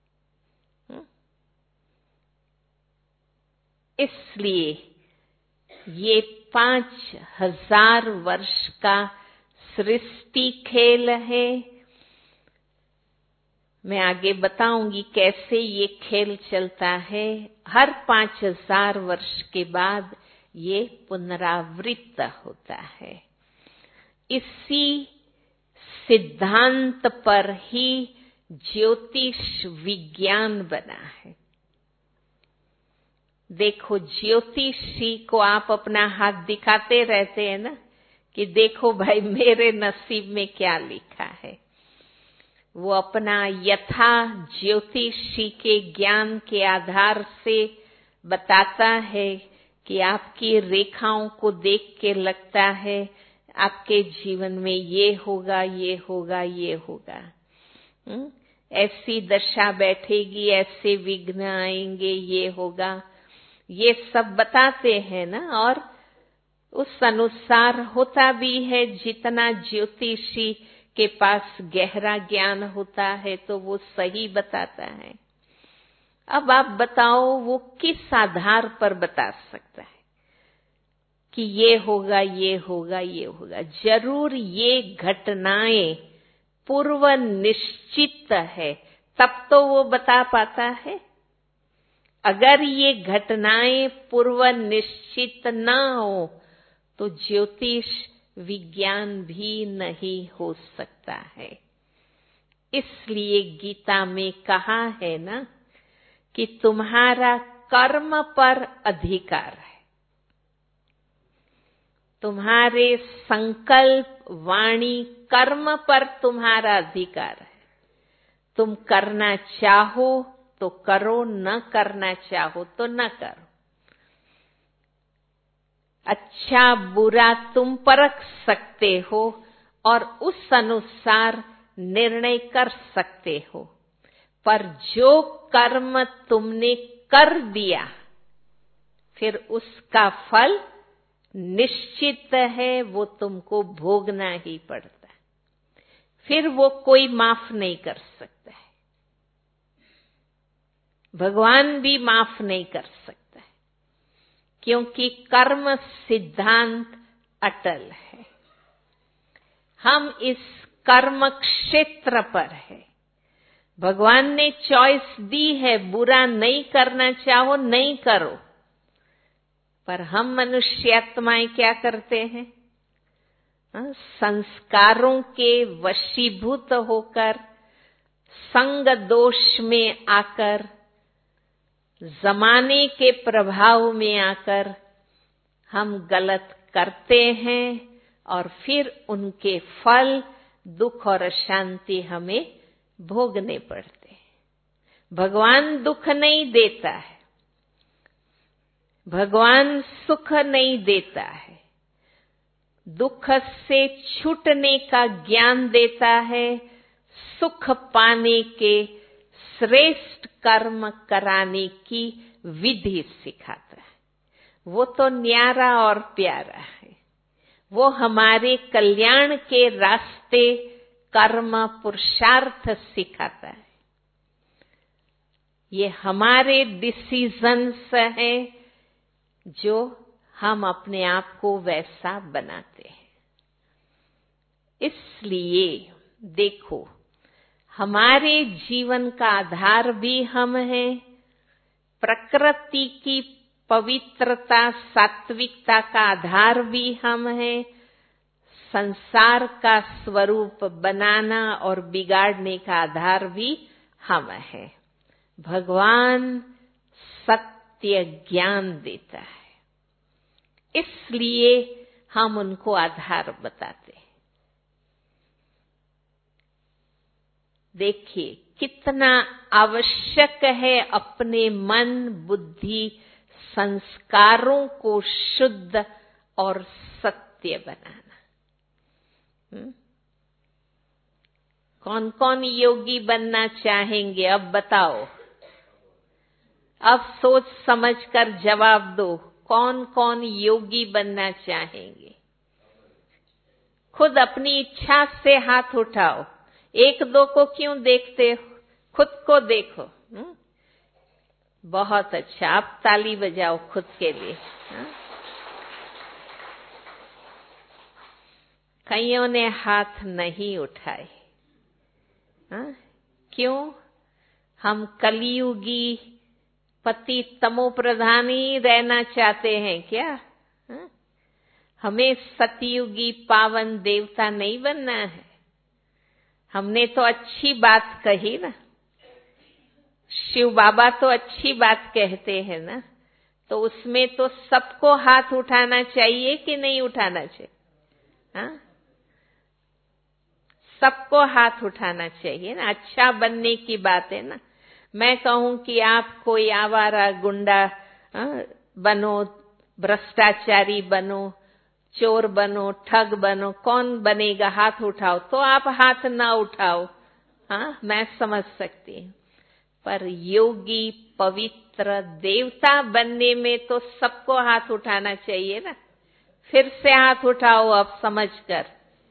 इसलिए ये 5000 वर्ष का सृष्टि खेल है। मैं आगे बताऊंगी कैसे ये खेल चलता है। हर 5000 वर्ष के बाद ये पुनरावृत्त होता है। इसी सिद्धांत पर ही ज्योतिष विज्ञान बना है। देखो, ज्योतिषी को आप अपना हाथ दिखाते रहते हैं ना कि देखो भाई मेरे नसीब में क्या लिखा है। वो अपना यथा ज्योतिषी के ज्ञान के आधार से बताता है कि आपकी रेखाओं को देख के लगता है आपके जीवन में ये होगा, ये होगा, ये होगा। ऐसी दशा बैठेगी, ऐसे विघ्न आएंगे, ये होगा, ये सब बताते हैं ना। और उस अनुसार होता भी है। जितना ज्योतिषी के पास गहरा ज्ञान होता है तो वो सही बताता है। अब आप बताओ वो किस आधार पर बता सकता है कि ये होगा, ये होगा, ये होगा। जरूर ये घटनाएं पूर्व निश्चित है, तब तो वो बता पाता है। अगर ये घटनाएं पूर्व निश्चित न हो तो ज्योतिष विज्ञान भी नहीं हो सकता है। इसलिए गीता में कहा है ना कि तुम्हारा कर्म पर अधिकार है, तुम्हारे संकल्प वाणी कर्म पर तुम्हारा अधिकार है। तुम करना चाहो तो करो, न करना चाहो तो न करो। अच्छा बुरा तुम परख सकते हो और उस अनुसार निर्णय कर सकते हो, पर जो कर्म तुमने कर दिया फिर उसका फल निश्चित है, वो तुमको भोगना ही पड़ता है। फिर वो कोई माफ नहीं कर सकता है, भगवान भी माफ नहीं कर सकता है, क्योंकि कर्म सिद्धांत अटल है। हम इस कर्म क्षेत्र पर है। भगवान ने चॉइस दी है, बुरा नहीं करना चाहो नहीं करो, पर हम मनुष्य आत्माएं क्या करते हैं? संस्कारों के वशीभूत होकर, संग दोष में आकर, जमाने के प्रभाव में आकर हम गलत करते हैं और फिर उनके फल दुख और अशांति हमें भोगने पड़ते हैं। भगवान दुख नहीं देता है, भगवान सुख नहीं देता है, दुख से छूटने का ज्ञान देता है, सुख पाने के श्रेष्ठ कर्म कराने की विधि सिखाता है। वो तो न्यारा और प्यारा है। वो हमारे कल्याण के रास्ते कर्म पुरुषार्थ सिखाता है। ये हमारे डिसीजंस हैं जो हम अपने आप को वैसा बनाते हैं। इसलिए देखो, हमारे जीवन का आधार भी हम हैं। प्रकृति की पवित्रता सात्विकता का आधार भी हम हैं। संसार का स्वरूप बनाना और बिगाड़ने का आधार भी हम हैं। भगवान सत्य ज्ञान देता है, इसलिए हम उनको आधार बताते हैं। देखिए कितना आवश्यक है अपने मन, बुद्धि, संस्कारों को शुद्ध और सत्य बनाना। कौन कौन योगी बनना चाहेंगे अब बताओ? अब सोच समझ कर जवाब दो, कौन कौन योगी बनना चाहेंगे? खुद अपनी इच्छा से हाथ उठाओ। एक दो को क्यों देखते हो, खुद को देखो। बहुत अच्छा, आप ताली बजाओ खुद के लिए। कईयों ने हाथ नहीं उठाए। क्यों? हम कलियुगी पति तमो प्रधान ही रहना चाहते हैं क्या? हमें सतयुगी पावन देवता नहीं बनना है। हमने तो अच्छी बात कही ना, शिव बाबा तो अच्छी बात कहते हैं ना, तो उसमें तो सबको हाथ उठाना चाहिए कि नहीं उठाना चाहिए? सबको हाथ उठाना चाहिए ना, अच्छा बनने की बात है ना। मैं कहूं कि आप कोई आवारा गुंडा बनो, भ्रष्टाचारी बनो, चोर बनो, ठग बनो, कौन बनेगा? हाथ उठाओ। तो आप हाथ ना उठाओ, मैं समझ सकती हूँ, पर योगी पवित्र देवता बनने में तो सबको हाथ उठाना चाहिए ना। फिर से हाथ उठाओ अब समझ कर।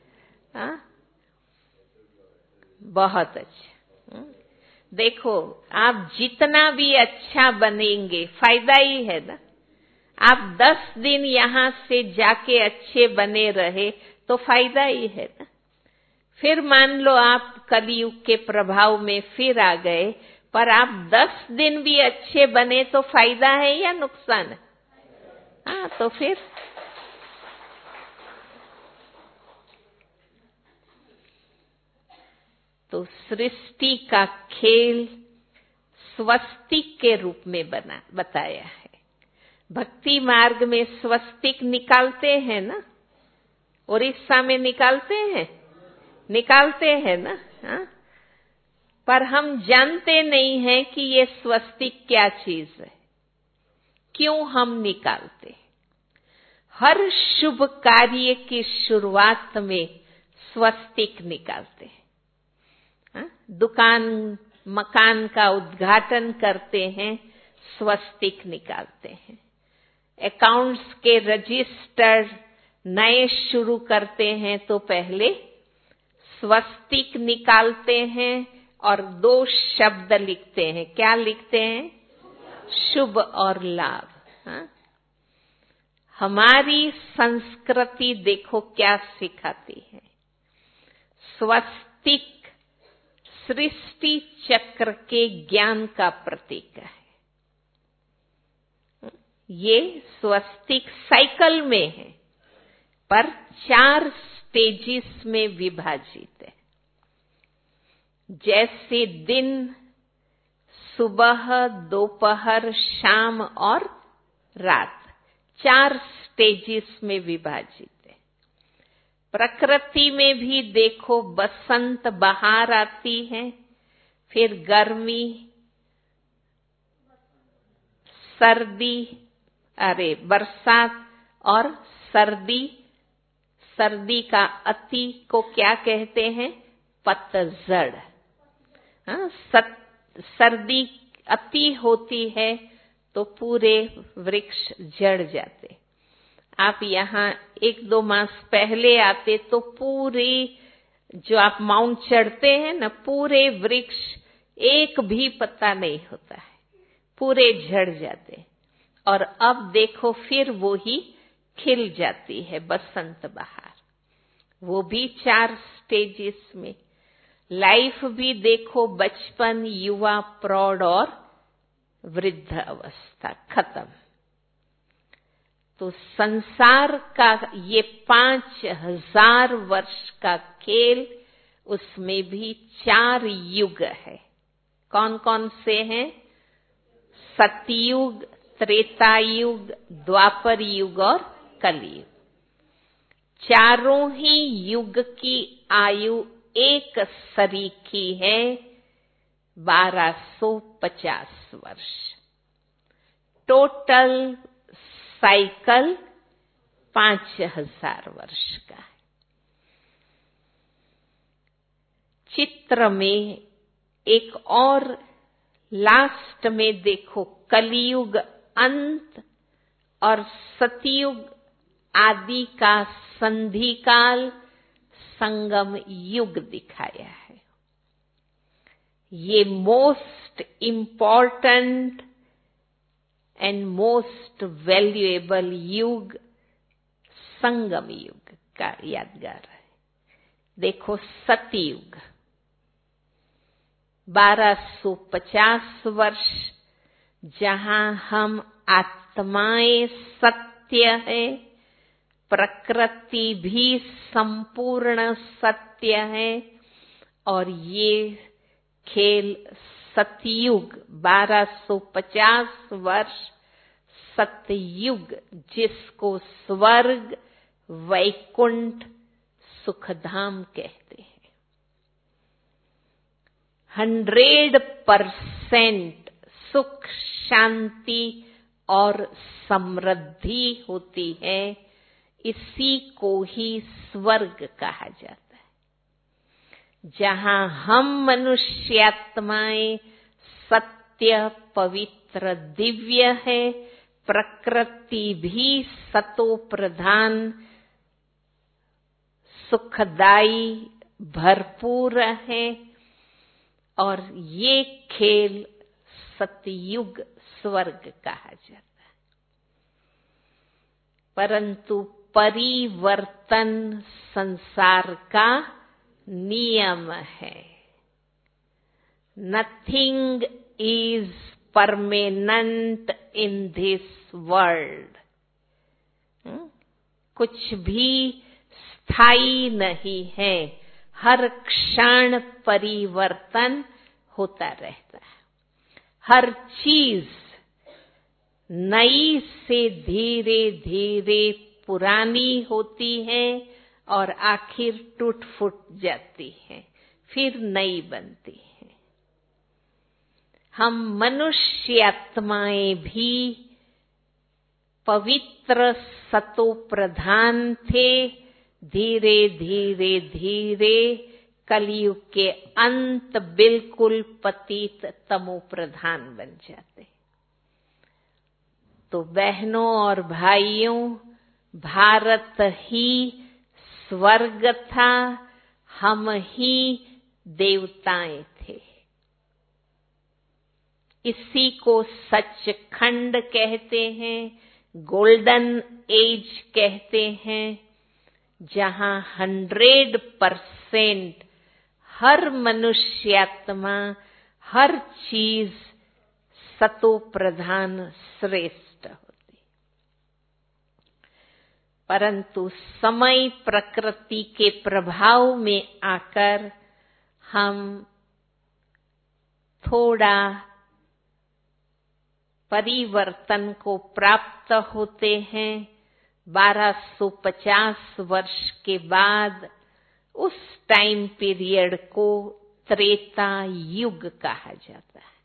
बहुत अच्छा। देखो आप जितना भी अच्छा बनेंगे फायदा ही है ना। आप 10 दिन यहां से जाके अच्छे बने रहे तो फायदा ही है ना। फिर मान लो आप कलियुग के प्रभाव में फिर आ गए, पर आप 10 दिन भी अच्छे बने तो फायदा है या नुकसान है? तो फिर तो सृष्टि का खेल स्वस्तिक के रूप में बताया है। भक्ति मार्ग में स्वस्तिक निकालते हैं ना, उड़ीसा में निकालते हैं ना। पर हम जानते नहीं हैं कि ये स्वस्तिक क्या चीज है। क्यों हम निकालते? हर शुभ कार्य की शुरुआत में स्वस्तिक निकालते हैं। दुकान मकान का उद्घाटन करते हैं, स्वस्तिक निकालते हैं। अकाउंट्स के रजिस्टर नए शुरू करते हैं तो पहले स्वस्तिक निकालते हैं और 2 शब्द लिखते हैं। क्या लिखते हैं? शुभ और लाभ। हमारी संस्कृति देखो क्या सिखाती है। स्वस्तिक सृष्टि चक्र के ज्ञान का प्रतीक है। ये स्वस्तिक साइकिल में है, पर 4 स्टेजेस में विभाजित है। जैसे दिन, सुबह, दोपहर, शाम और रात, 4 स्टेजेस में विभाजित है। प्रकृति में भी देखो, बसंत बहार आती है, फिर गर्मी, बरसात और सर्दी। सर्दी का अति को क्या कहते हैं? पतझड़। सर्दी अति होती है तो पूरे वृक्ष झड़ जाते। आप यहाँ 1-2 मास पहले आते तो पूरे जो आप माउंट चढ़ते हैं ना, पूरे वृक्ष एक भी पत्ता नहीं होता है, पूरे झड़ जाते। और अब देखो फिर वो ही खिल जाती है बसंत बहार, वो भी 4 स्टेजेस में। लाइफ भी देखो, बचपन, युवा, प्रौढ़ और वृद्ध अवस्था खत्म। तो संसार का ये 5000 वर्ष का खेल, उसमें भी 4 युग है। कौन कौन से हैं? सतयुग, त्रेता युग, द्वापर युग और कलयुग। चारों ही युग की आयु एक सरीखी है 1250 वर्ष। टोटल साइकिल 5000 वर्ष का है। चित्र में एक और लास्ट में देखो, कलियुग अंत और सतयुग आदि का संधिकाल संगम युग दिखाया है। ये most important and most valuable युग संगम युग का यादगार है। देखो, सतयुग 1250 वर्ष, जहां हम आत्माएं सत्य है, प्रकृति भी संपूर्ण सत्य है, और ये खेल सतयुग 1250 वर्ष सतयुग, जिसको स्वर्ग वैकुंठ सुखधाम कहते हैं। 100% सुख, शांति और समृद्धि होती है। इसी को ही स्वर्ग कहा जाता है, जहां हम मनुष्यात्माएं सत्य, पवित्र, दिव्य है, प्रकृति भी सतो प्रधान, सुखदाई, भरपूर है, और ये खेल सतयुग स्वर्ग कहा जाता है। परंतु परिवर्तन संसार का नियम है। Nothing is permanent in this world. कुछ भी स्थायी नहीं है, हर क्षण परिवर्तन होता रहता है। हर चीज नई से धीरे धीरे पुरानी होती है और आखिर टूट फूट जाती है, फिर नई बनती है। हम मनुष्य आत्माएं भी पवित्र सतो प्रधान थे, धीरे धीरे धीरे कलयुग के अंत बिल्कुल पतित तमो प्रधान बन जाते। तो बहनों और भाइयों, भारत ही स्वर्ग था, हम ही देवताएं थे। इसी को सचखंड कहते हैं, गोल्डन एज कहते हैं, जहां 100% हर मनुष्यात्मा, हर चीज सतो प्रधान श्रेष्ठ होती। परंतु समय प्रकृति के प्रभाव में आकर हम थोड़ा परिवर्तन को प्राप्त होते हैं। 1250 वर्ष के बाद उस टाइम पीरियड को त्रेता युग कहा जाता है।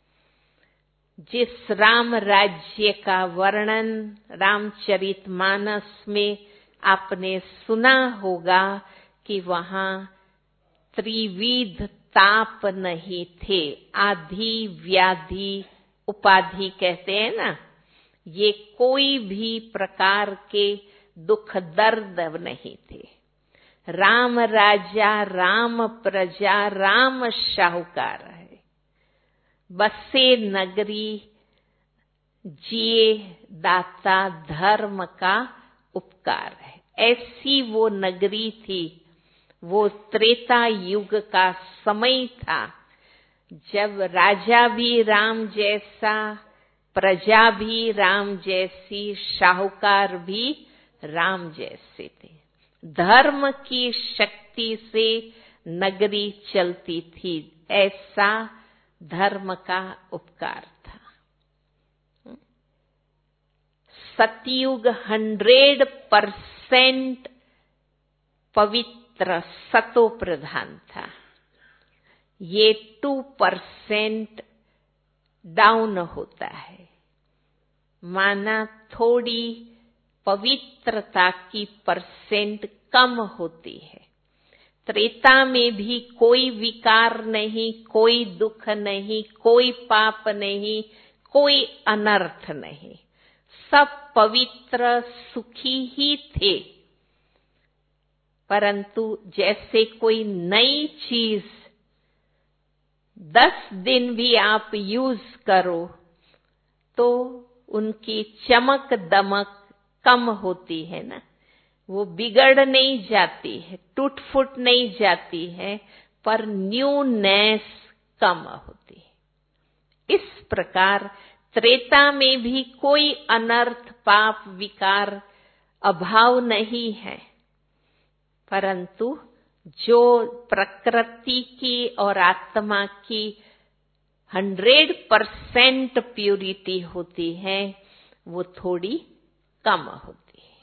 जिस राम राज्य का वर्णन रामचरितमानस में आपने सुना होगा कि वहां त्रिविध ताप नहीं थे, आधि, व्याधि, उपाधि कहते हैं ना, ये कोई भी प्रकार के दुख दर्द नहीं थे। राम राजा, राम प्रजा, राम शाहूकार है। बसे नगरी, जिए दाता, धर्म का उपकार है। ऐसी वो नगरी थी। वो त्रेता युग का समय था, जब राजा भी राम जैसा, प्रजा भी राम जैसी, शाहूकार भी राम जैसे थे। धर्म की शक्ति से नगरी चलती थी, ऐसा धर्म का उपकार था। सतयुग 100% पवित्र पवित्र सतो प्रधान था। ये 2% डाउन होता है, माना थोड़ी पवित्रता की परसेंट कम होती है। त्रेता में भी कोई विकार नहीं, कोई दुख नहीं, कोई पाप नहीं, कोई अनर्थ नहीं, सब पवित्र सुखी ही थे। परंतु जैसे कोई नई चीज 10 दिन भी आप यूज करो तो उनकी चमक दमक कम होती है ना, वो बिगड़ नहीं जाती है, टूट फूट नहीं जाती है, पर न्यूनेस कम होती है। इस प्रकार त्रेता में भी कोई अनर्थ पाप विकार अभाव नहीं है, परंतु जो प्रकृति की और आत्मा की 100% प्यूरिटी होती है वो थोड़ी कम होती है।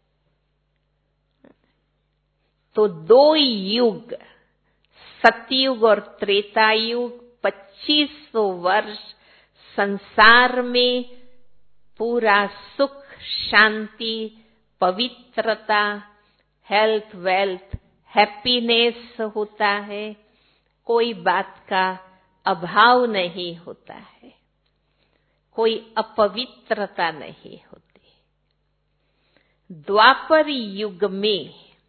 तो 2 युग, सतयुग और त्रेता युग, 2500 वर्ष संसार में पूरा सुख शांति पवित्रता हेल्थ वेल्थ हैप्पीनेस होता है, कोई बात का अभाव नहीं होता है, कोई अपवित्रता नहीं होती। द्वापर युग में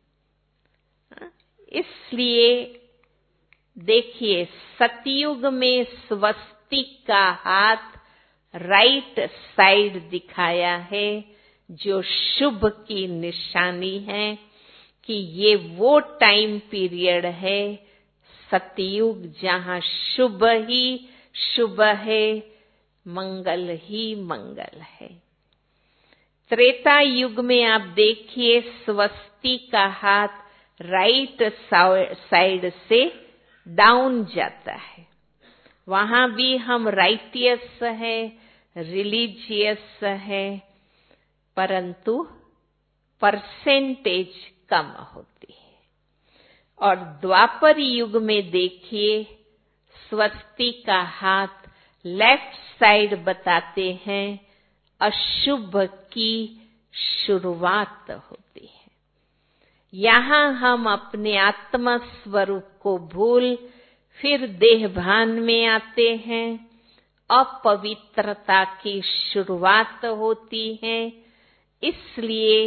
इसलिए देखिए, सतयुग में स्वस्तिक का हाथ राइट साइड दिखाया है, जो शुभ की निशानी है कि ये वो टाइम पीरियड है सतयुग जहां शुभ ही शुभ है, मंगल ही मंगल है। त्रेता युग में आप देखिए स्वस्तिक का हाथ राइट साइड से डाउन जाता है, वहां भी हम राइटियस है, रिलीजियस है, परंतु परसेंटेज कम होती है। और द्वापर युग में देखिए स्वस्तिक का हाथ लेफ्ट साइड बताते हैं अशुभ की शुरुआत होती है। यहां हम अपने आत्मा स्वरूप को भूल फिर देहभान में आते हैं, अपवित्रता की शुरुआत होती है, इसलिए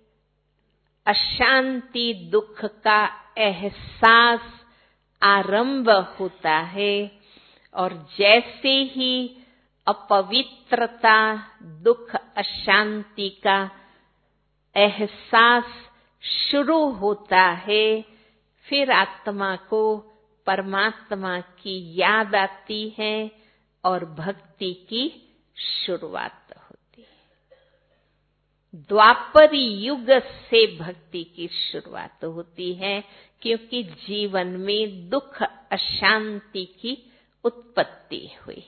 अशांति दुख का एहसास आरंभ होता है। और जैसे ही अपवित्रता दुख अशांति का एहसास शुरू होता है, फिर आत्मा को परमात्मा की याद आती है और भक्ति की शुरुआत होती है। द्वापर युग से भक्ति की शुरुआत होती है, क्योंकि जीवन में दुख अशांति की उत्पत्ति हुई।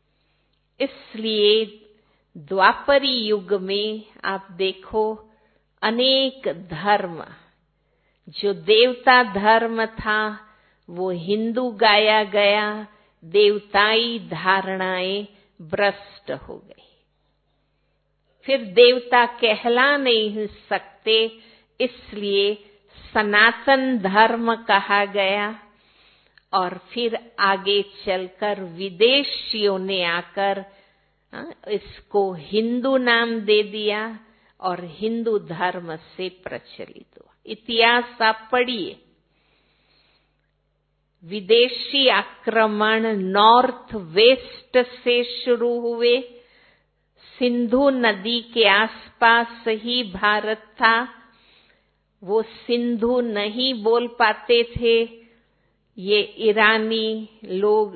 इसलिए द्वापर युग में आप देखो अनेक धर्म, जो देवता धर्म था वो हिंदू गाया गया, देवताई धारणाएं भ्रष्ट हो गई, फिर देवता कहला नहीं सकते, इसलिए सनातन धर्म कहा गया। और फिर आगे चलकर विदेशियों ने आकर इसको हिंदू नाम दे दिया और हिंदू धर्म से प्रचलित हुआ। इतिहास आप पढ़िए, विदेशी आक्रमण नॉर्थ वेस्ट से शुरू हुए, सिंधु नदी के आसपास ही भारत था, वो सिंधु नहीं बोल पाते थे ये ईरानी लोग,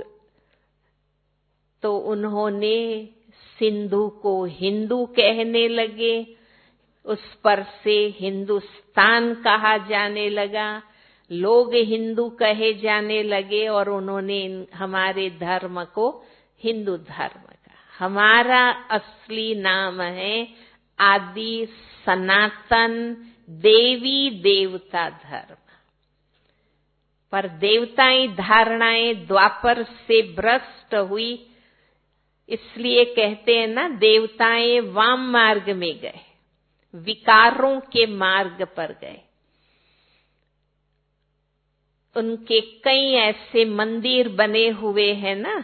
तो उन्होंने सिंधु को हिंदू कहने लगे, उस पर से हिंदुस्तान कहा जाने लगा, लोग हिंदू कहे जाने लगे और उन्होंने हमारे धर्म को हिंदू धर्म कहा। हमारा असली नाम है आदि सनातन देवी देवता धर्म। पर देवताएं धारणाएं द्वापर से भ्रष्ट हुई, इसलिए कहते हैं ना, देवताएं वाम मार्ग में गए, विकारों के मार्ग पर गए। उनके कई ऐसे मंदिर बने हुए हैं ना,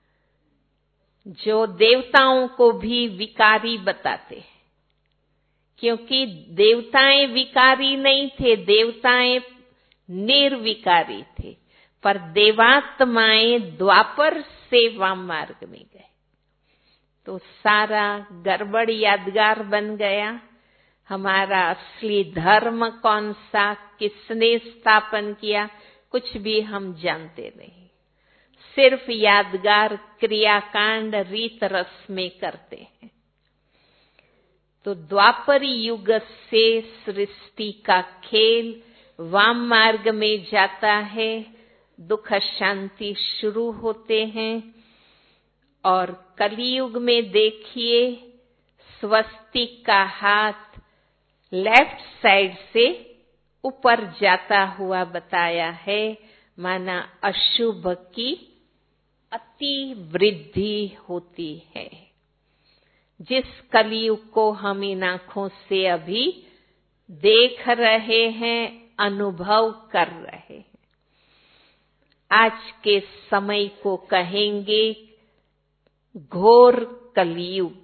जो देवताओं को भी विकारी बताते हैं, क्योंकि देवताएं विकारी नहीं थे, देवताएं निर्विकारी थे, पर देवात्माएं द्वापर से वाम मार्ग में गए, तो सारा गड़बड़ यादगार बन गया। हमारा असली धर्म कौन सा, किसने स्थापन किया, कुछ भी हम जानते नहीं, सिर्फ यादगार क्रियाकांड रीत रस्में करते हैं। तो द्वापर युग से सृष्टि का खेल वाम मार्ग में जाता है, दुख शांति शुरू होते हैं। और कलयुग में देखिए, स्वस्तिक का हाथ लेफ्ट साइड से ऊपर जाता हुआ बताया है, माना अशुभ की अति वृद्धि होती है। जिस कलयुग को हम इन आंखों से अभी देख रहे हैं, अनुभव कर रहे हैं, आज के समय को कहेंगे घोर कलयुग।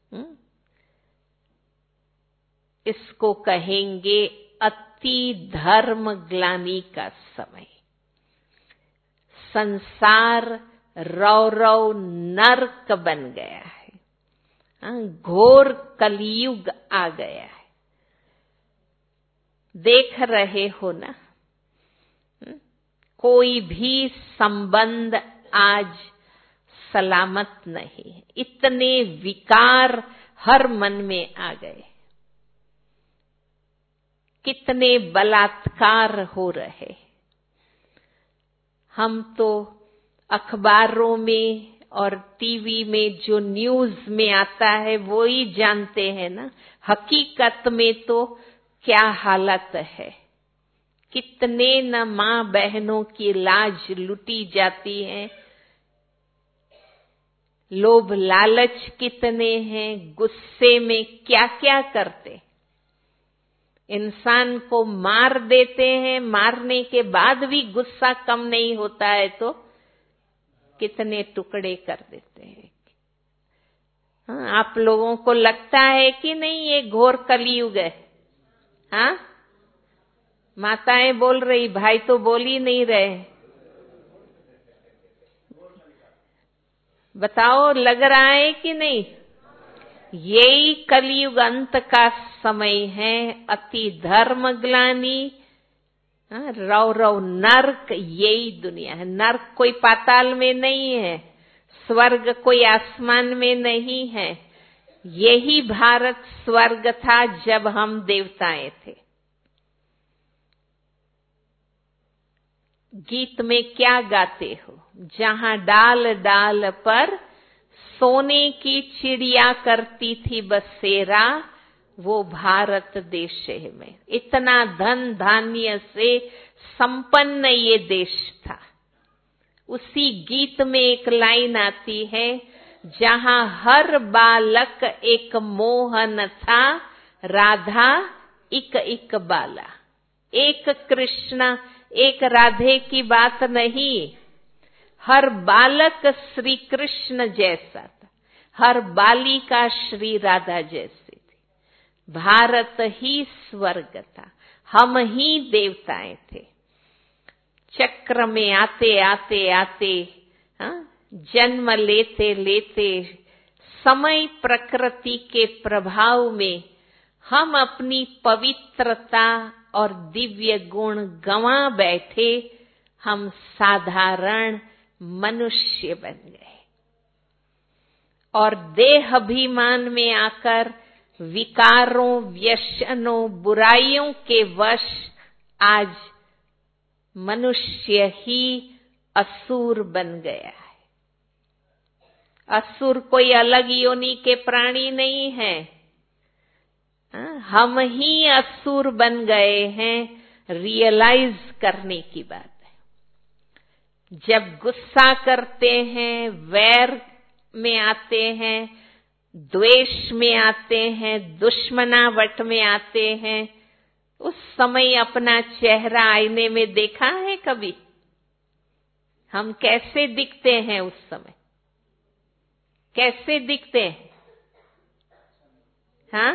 इसको कहेंगे अति धर्म ग्लानि का समय। संसार रौ नर्क बन गया है, घोर कलयुग आ गया है। देख रहे हो ना, कोई भी संबंध आज सलामत नहीं है, इतने विकार हर मन में आ गए, कितने बलात्कार हो रहे। हम तो अखबारों में और टीवी में जो न्यूज में आता है वो ही जानते हैं ना, हकीकत में तो क्या हालत है। कितने न मां बहनों की लाज लुटी जाती है, लोभ लालच कितने हैं, गुस्से में क्या क्या करते, इंसान को मार देते हैं, मारने के बाद भी गुस्सा कम नहीं होता है तो कितने टुकड़े कर देते हैं। हाँ, आप लोगों को लगता है कि नहीं ये घोर कलयुग है? हाँ, माताएं बोल रही, भाई तो बोल ही नहीं रहे। बताओ, लग रहा है कि नहीं? यही कलयुग अंत का समय है। अति धर्म ग्लानि, रौ रौ नर्क, यही दुनिया है। नर्क कोई पाताल में नहीं है, स्वर्ग कोई आसमान में नहीं है। यही भारत स्वर्ग था जब हम देवताएं थे। गीत में क्या गाते हो? जहां डाल डाल पर सोने की चिड़िया करती थी बसेरा, वो भारत देश में। इतना धन धान्य से संपन्न ये देश था। उसी गीत में एक लाइन आती है, जहां हर बालक एक मोहन था, राधा इक इक बाला। एक कृष्ण एक राधे की बात नहीं, हर बालक श्री कृष्ण जैसा था, हर बालिका श्री राधा जैसी थी। भारत ही स्वर्ग था, हम ही देवताएं थे। चक्र में आते आते आते, जन्म लेते लेते समय प्रकृति के प्रभाव में हम अपनी पवित्रता और दिव्य गुण गंवा बैठे, हम साधारण मनुष्य बन गए और देह अभिमान में आकर विकारों, व्यसनों, बुराइयों के वश आज मनुष्य ही असुर बन गया है। असुर कोई अलग योनि के प्राणी नहीं है, हम ही असुर बन गए हैं। रियलाइज करने की बात है। जब गुस्सा करते हैं, वैर में आते हैं, द्वेष में आते हैं, दुश्मनावट में आते हैं, उस समय अपना चेहरा आईने में देखा है कभी? हम कैसे दिखते हैं उस समय? कैसे दिखते हैं? हाँ,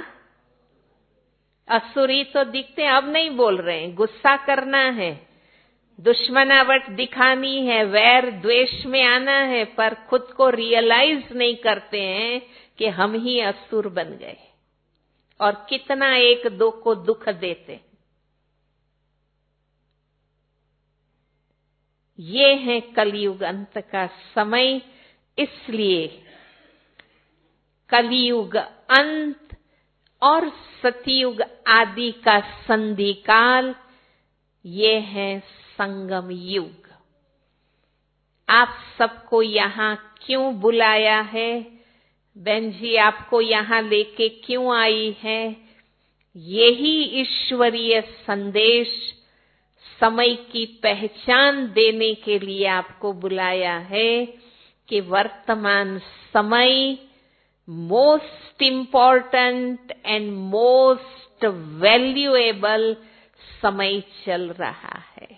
असुरी तो दिखते हैं। अब नहीं बोल रहे हैं, गुस्सा करना है, दुश्मनावट दिखानी है, वैर द्वेष में आना है, पर खुद को रियलाइज नहीं करते हैं कि हम ही असुर बन गए और कितना एक दो को दुख देते हैं। ये है कलयुग अंत का समय। इसलिए कलयुग अंत और सतयुग आदि का संधि काल, ये है संगम युग। आप सबको यहाँ क्यों बुलाया है? बहन जी आपको यहाँ लेके क्यों आई है? यही ईश्वरीय संदेश, समय की पहचान देने के लिए आपको बुलाया है कि वर्तमान समय most important and most valuable समय चल रहा है।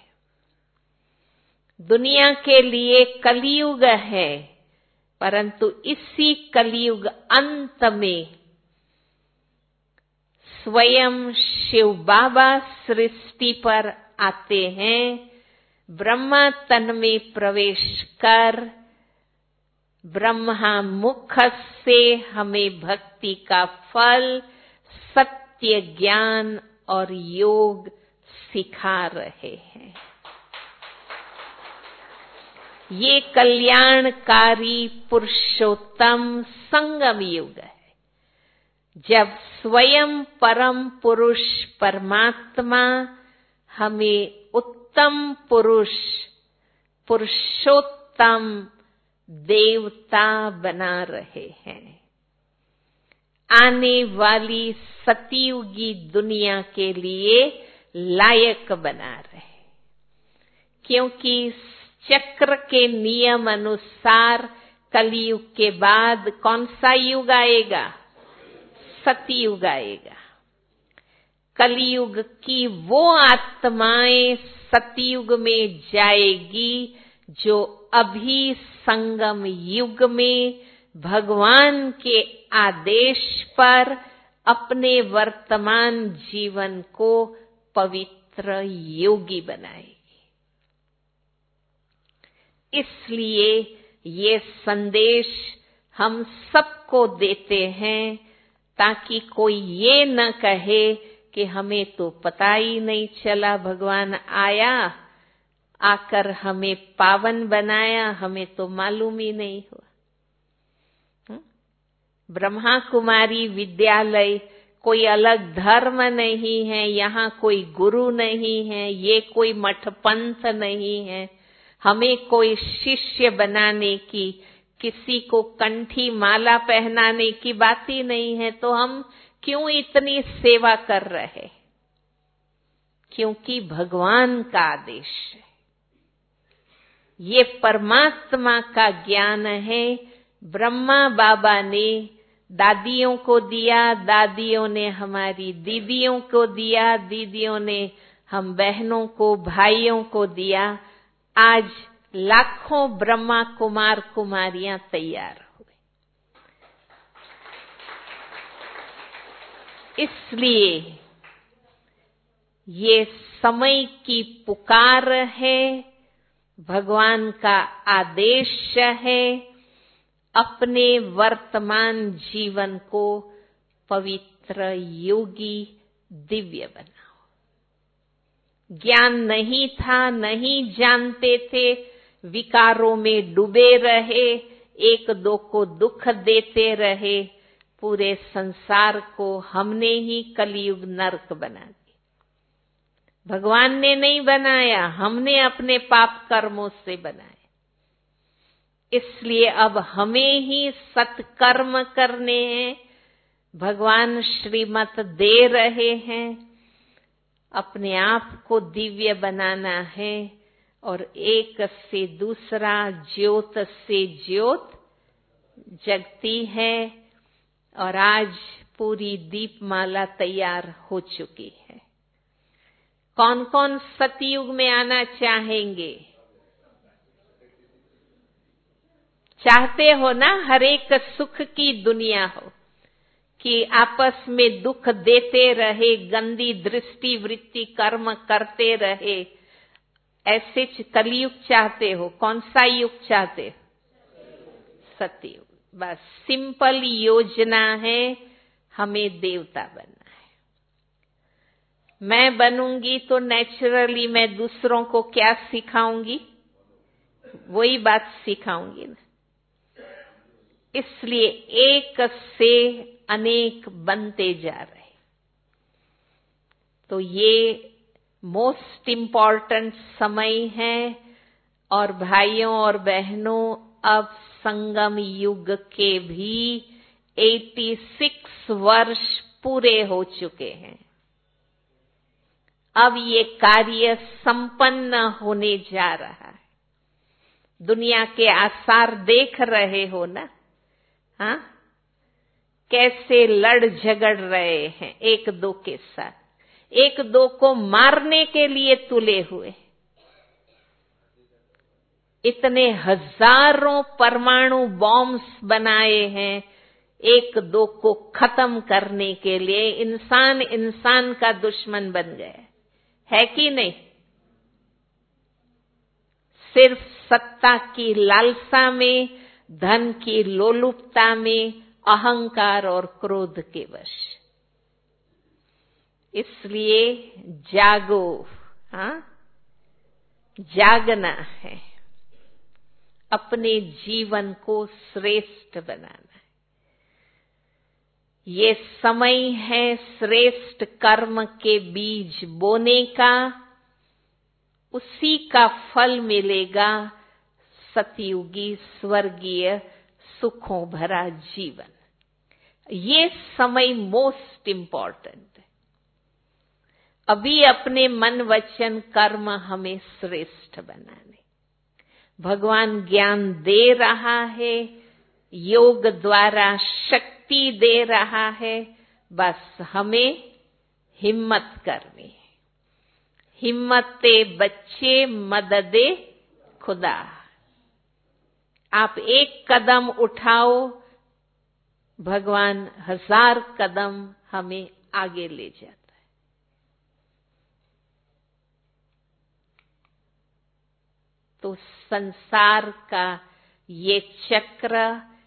दुनिया के लिए कलयुग है, परंतु इसी कलयुग अंत में स्वयं शिव बाबा सृष्टि पर आते हैं। ब्रह्मा तन में प्रवेश कर ब्रह्मा मुख से हमें भक्ति का फल, सत्य, ज्ञान और योग सिखा रहे हैं। ये कल्याणकारी पुरुषोत्तम संगम युग है, जब स्वयं परम पुरुष परमात्मा हमें उत्तम पुरुष, पुरुषोत्तम देवता बना रहे हैं। आने वाली सतयुगी दुनिया के लिए लायक बना रहे, क्योंकि चक्र के नियम अनुसार कलयुग के बाद कौन सा युग आएगा? सतयुग आएगा। कलयुग की वो आत्माएं सतयुग में जाएगी जो अभी संगम युग में भगवान के आदेश पर अपने वर्तमान जीवन को पवित्र योगी बनाएगी। इसलिए ये संदेश हम सबको देते हैं, ताकि कोई ये न कहे कि हमें तो पता ही नहीं चला, भगवान आया, आकर हमें पावन बनाया, हमें तो मालूम ही नहीं हुआ। ब्रह्मा कुमारी विद्यालय कोई अलग धर्म नहीं है, यहाँ कोई गुरु नहीं है, ये कोई मठ पंथ नहीं है, हमें कोई शिष्य बनाने की, किसी को कंठी माला पहनाने की बात ही नहीं है। तो हम क्यों इतनी सेवा कर रहे? क्योंकि भगवान का आदेश है, ये परमात्मा का ज्ञान है। ब्रह्मा बाबा ने दादियों को दिया, दादियों ने हमारी दीदियों को दिया, दीदियों ने हम बहनों को, भाइयों को दिया। आज लाखों ब्रह्मा कुमार कुमारियां तैयार हुए। इसलिए ये समय की पुकार है, भगवान का आदेश है, अपने वर्तमान जीवन को पवित्र, योगी, दिव्य बनाओ। ज्ञान नहीं था, नहीं जानते थे, विकारों में डूबे रहे, एक दो को दुख देते रहे, पूरे संसार को हमने ही कलयुग नरक बना दिया। भगवान ने नहीं बनाया, हमने अपने पाप कर्मों से बनाया। इसलिए अब हमें ही सत्कर्म करने हैं। भगवान श्रीमत दे रहे हैं, अपने आप को दिव्य बनाना है, और एक से दूसरा ज्योत से ज्योत जगती है। और आज पूरी दीपमाला तैयार हो चुकी है। कौन कौन सतयुग में आना चाहेंगे? चाहते हो ना हर एक सुख की दुनिया हो, कि आपस में दुख देते रहे, गंदी दृष्टि वृत्ति कर्म करते रहे, ऐसे कलयुग चाहते हो? कौन सा युग चाहते हो? सतयुग। बस सिंपल योजना है, हमें देवता बनना है। मैं बनूंगी तो नेचुरली मैं दूसरों को क्या सिखाऊंगी? वही बात सिखाऊंगी ना। इसलिए एक से अनेक बनते जा रहे। तो ये मोस्ट इम्पॉर्टेंट समय है। और भाइयों और बहनों, अब संगम युग के भी 86 वर्ष पूरे हो चुके हैं। अब ये कार्य संपन्न होने जा रहा है। दुनिया के आसार देख रहे हो ना? हाँ, कैसे लड़ झगड़ रहे हैं एक दो के साथ, एक दो को मारने के लिए तुले हुए। इतने हजारों परमाणु बॉम्ब्स बनाए हैं एक दो को खत्म करने के लिए। इंसान इंसान का दुश्मन बन गया है कि नहीं? सिर्फ सत्ता की लालसा में, धन की लोलुपता में, अहंकार और क्रोध के वश। इसलिए जागो, हाँ, जागना है, अपने जीवन को श्रेष्ठ बनाना है। ये समय है श्रेष्ठ कर्म के बीज बोने का, उसी का फल मिलेगा सतयुगी स्वर्गीय सुखों भरा जीवन। ये समय मोस्ट इम्पॉर्टेंट है। अभी अपने मन वचन कर्म हमें श्रेष्ठ बनाने भगवान ज्ञान दे रहा है, योग द्वारा शक्ति दे रहा है। बस हमें हिम्मत करनी है। हिम्मते बच्चे मददे खुदा। आप एक कदम उठाओ, भगवान 1000 कदम हमें आगे ले जाता है। तो संसार का ये चक्र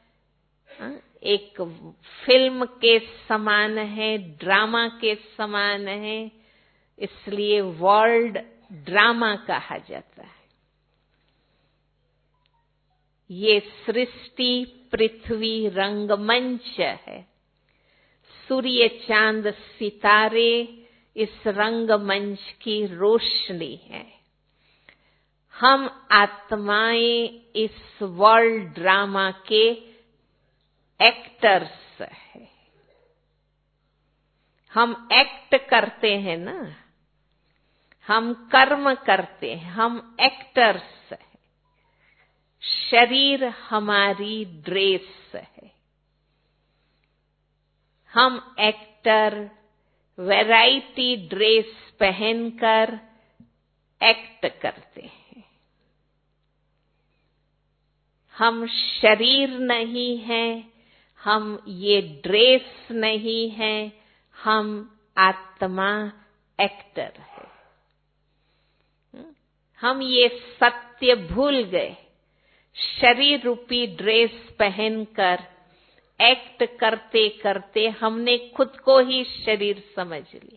एक फिल्म के समान है, ड्रामा के समान है। इसलिए वर्ल्ड ड्रामा कहा जाता है। ये सृष्टि पृथ्वी रंगमंच है। सूर्य चांद सितारे इस रंगमंच की रोशनी है। हम आत्माएं इस वर्ल्ड ड्रामा के एक्टर्स हैं। हम एक्ट करते हैं ना, हम कर्म करते हैं, हम एक्टर्स हैं। शरीर हमारी ड्रेस है। हम एक्टर वैरायटी ड्रेस पहनकर एक्ट करते हैं। हम शरीर नहीं हैं, हम ये ड्रेस नहीं हैं, हम आत्मा एक्टर है। हम ये सत्य भूल गए। शरीर रूपी ड्रेस पहनकर एक्ट करते करते हमने खुद को ही शरीर समझ लिया।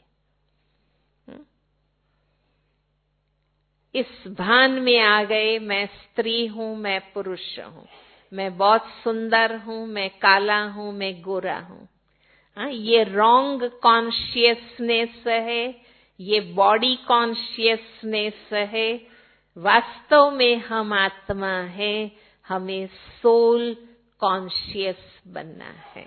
इस भान में आ गए, मैं स्त्री हूं, मैं पुरुष हूं, मैं बहुत सुंदर हूं, मैं काला हूं, मैं गोरा हूं। ये रॉन्ग कॉन्शियसनेस है, ये बॉडी कॉन्शियसनेस है। वास्तव में हम आत्मा है, हमें सोल कॉन्शियस बनना है।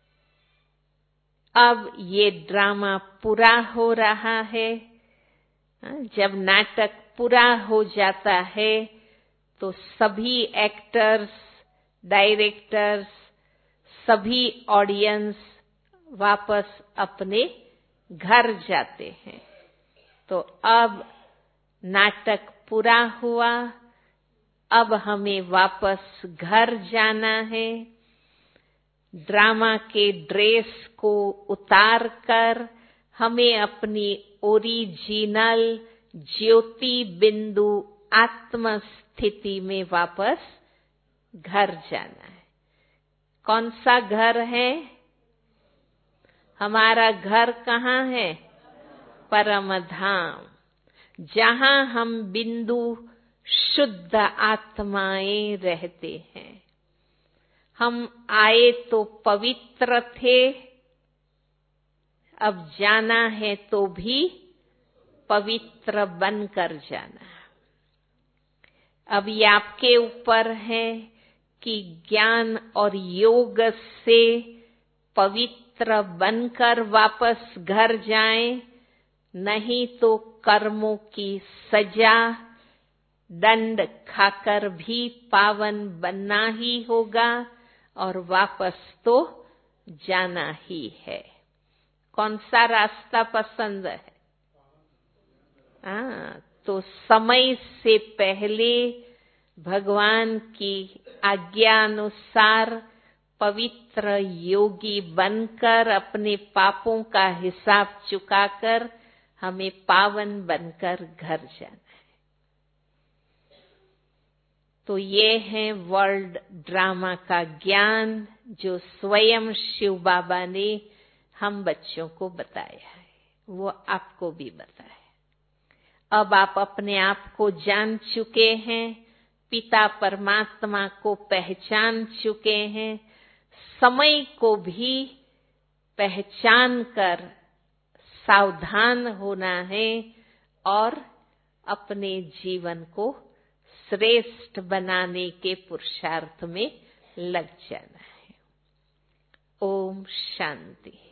अब ये ड्रामा पूरा हो रहा है। जब नाटक पूरा हो जाता है तो सभी एक्टर्स, डायरेक्टर्स, सभी ऑडियंस वापस अपने घर जाते हैं। तो अब नाटक पूरा हुआ, अब हमें वापस घर जाना है। ड्रामा के ड्रेस को उतार कर हमें अपनी ओरिजिनल ज्योति बिंदु आत्म स्थिति में वापस घर जाना है। कौन सा घर है? हमारा घर कहाँ है? परम धाम, जहां हम बिंदु शुद्ध आत्माएं रहते हैं। हम आए तो पवित्र थे, अब जाना है तो भी पवित्र बनकर जाना। अब ये आपके ऊपर है कि ज्ञान और योग से पवित्र बनकर वापस घर जाएं, नहीं तो कर्मों की सजा, दंड खाकर भी पावन बनना ही होगा और वापस तो जाना ही है। कौन सा रास्ता पसंद है? तो समय से पहले भगवान की आज्ञा अनुसार पवित्र योगी बनकर अपने पापों का हिसाब चुकाकर हमें पावन बनकर घर जाना है। तो ये है वर्ल्ड ड्रामा का ज्ञान जो स्वयं शिव बाबा ने हम बच्चों को बताया है, वो आपको भी बताया। अब आप अपने आप को जान चुके हैं, पिता परमात्मा को पहचान चुके हैं, समय को भी पहचान कर सावधान होना है और अपने जीवन को श्रेष्ठ बनाने के पुरुषार्थ में लग जाना है। ओम शांति।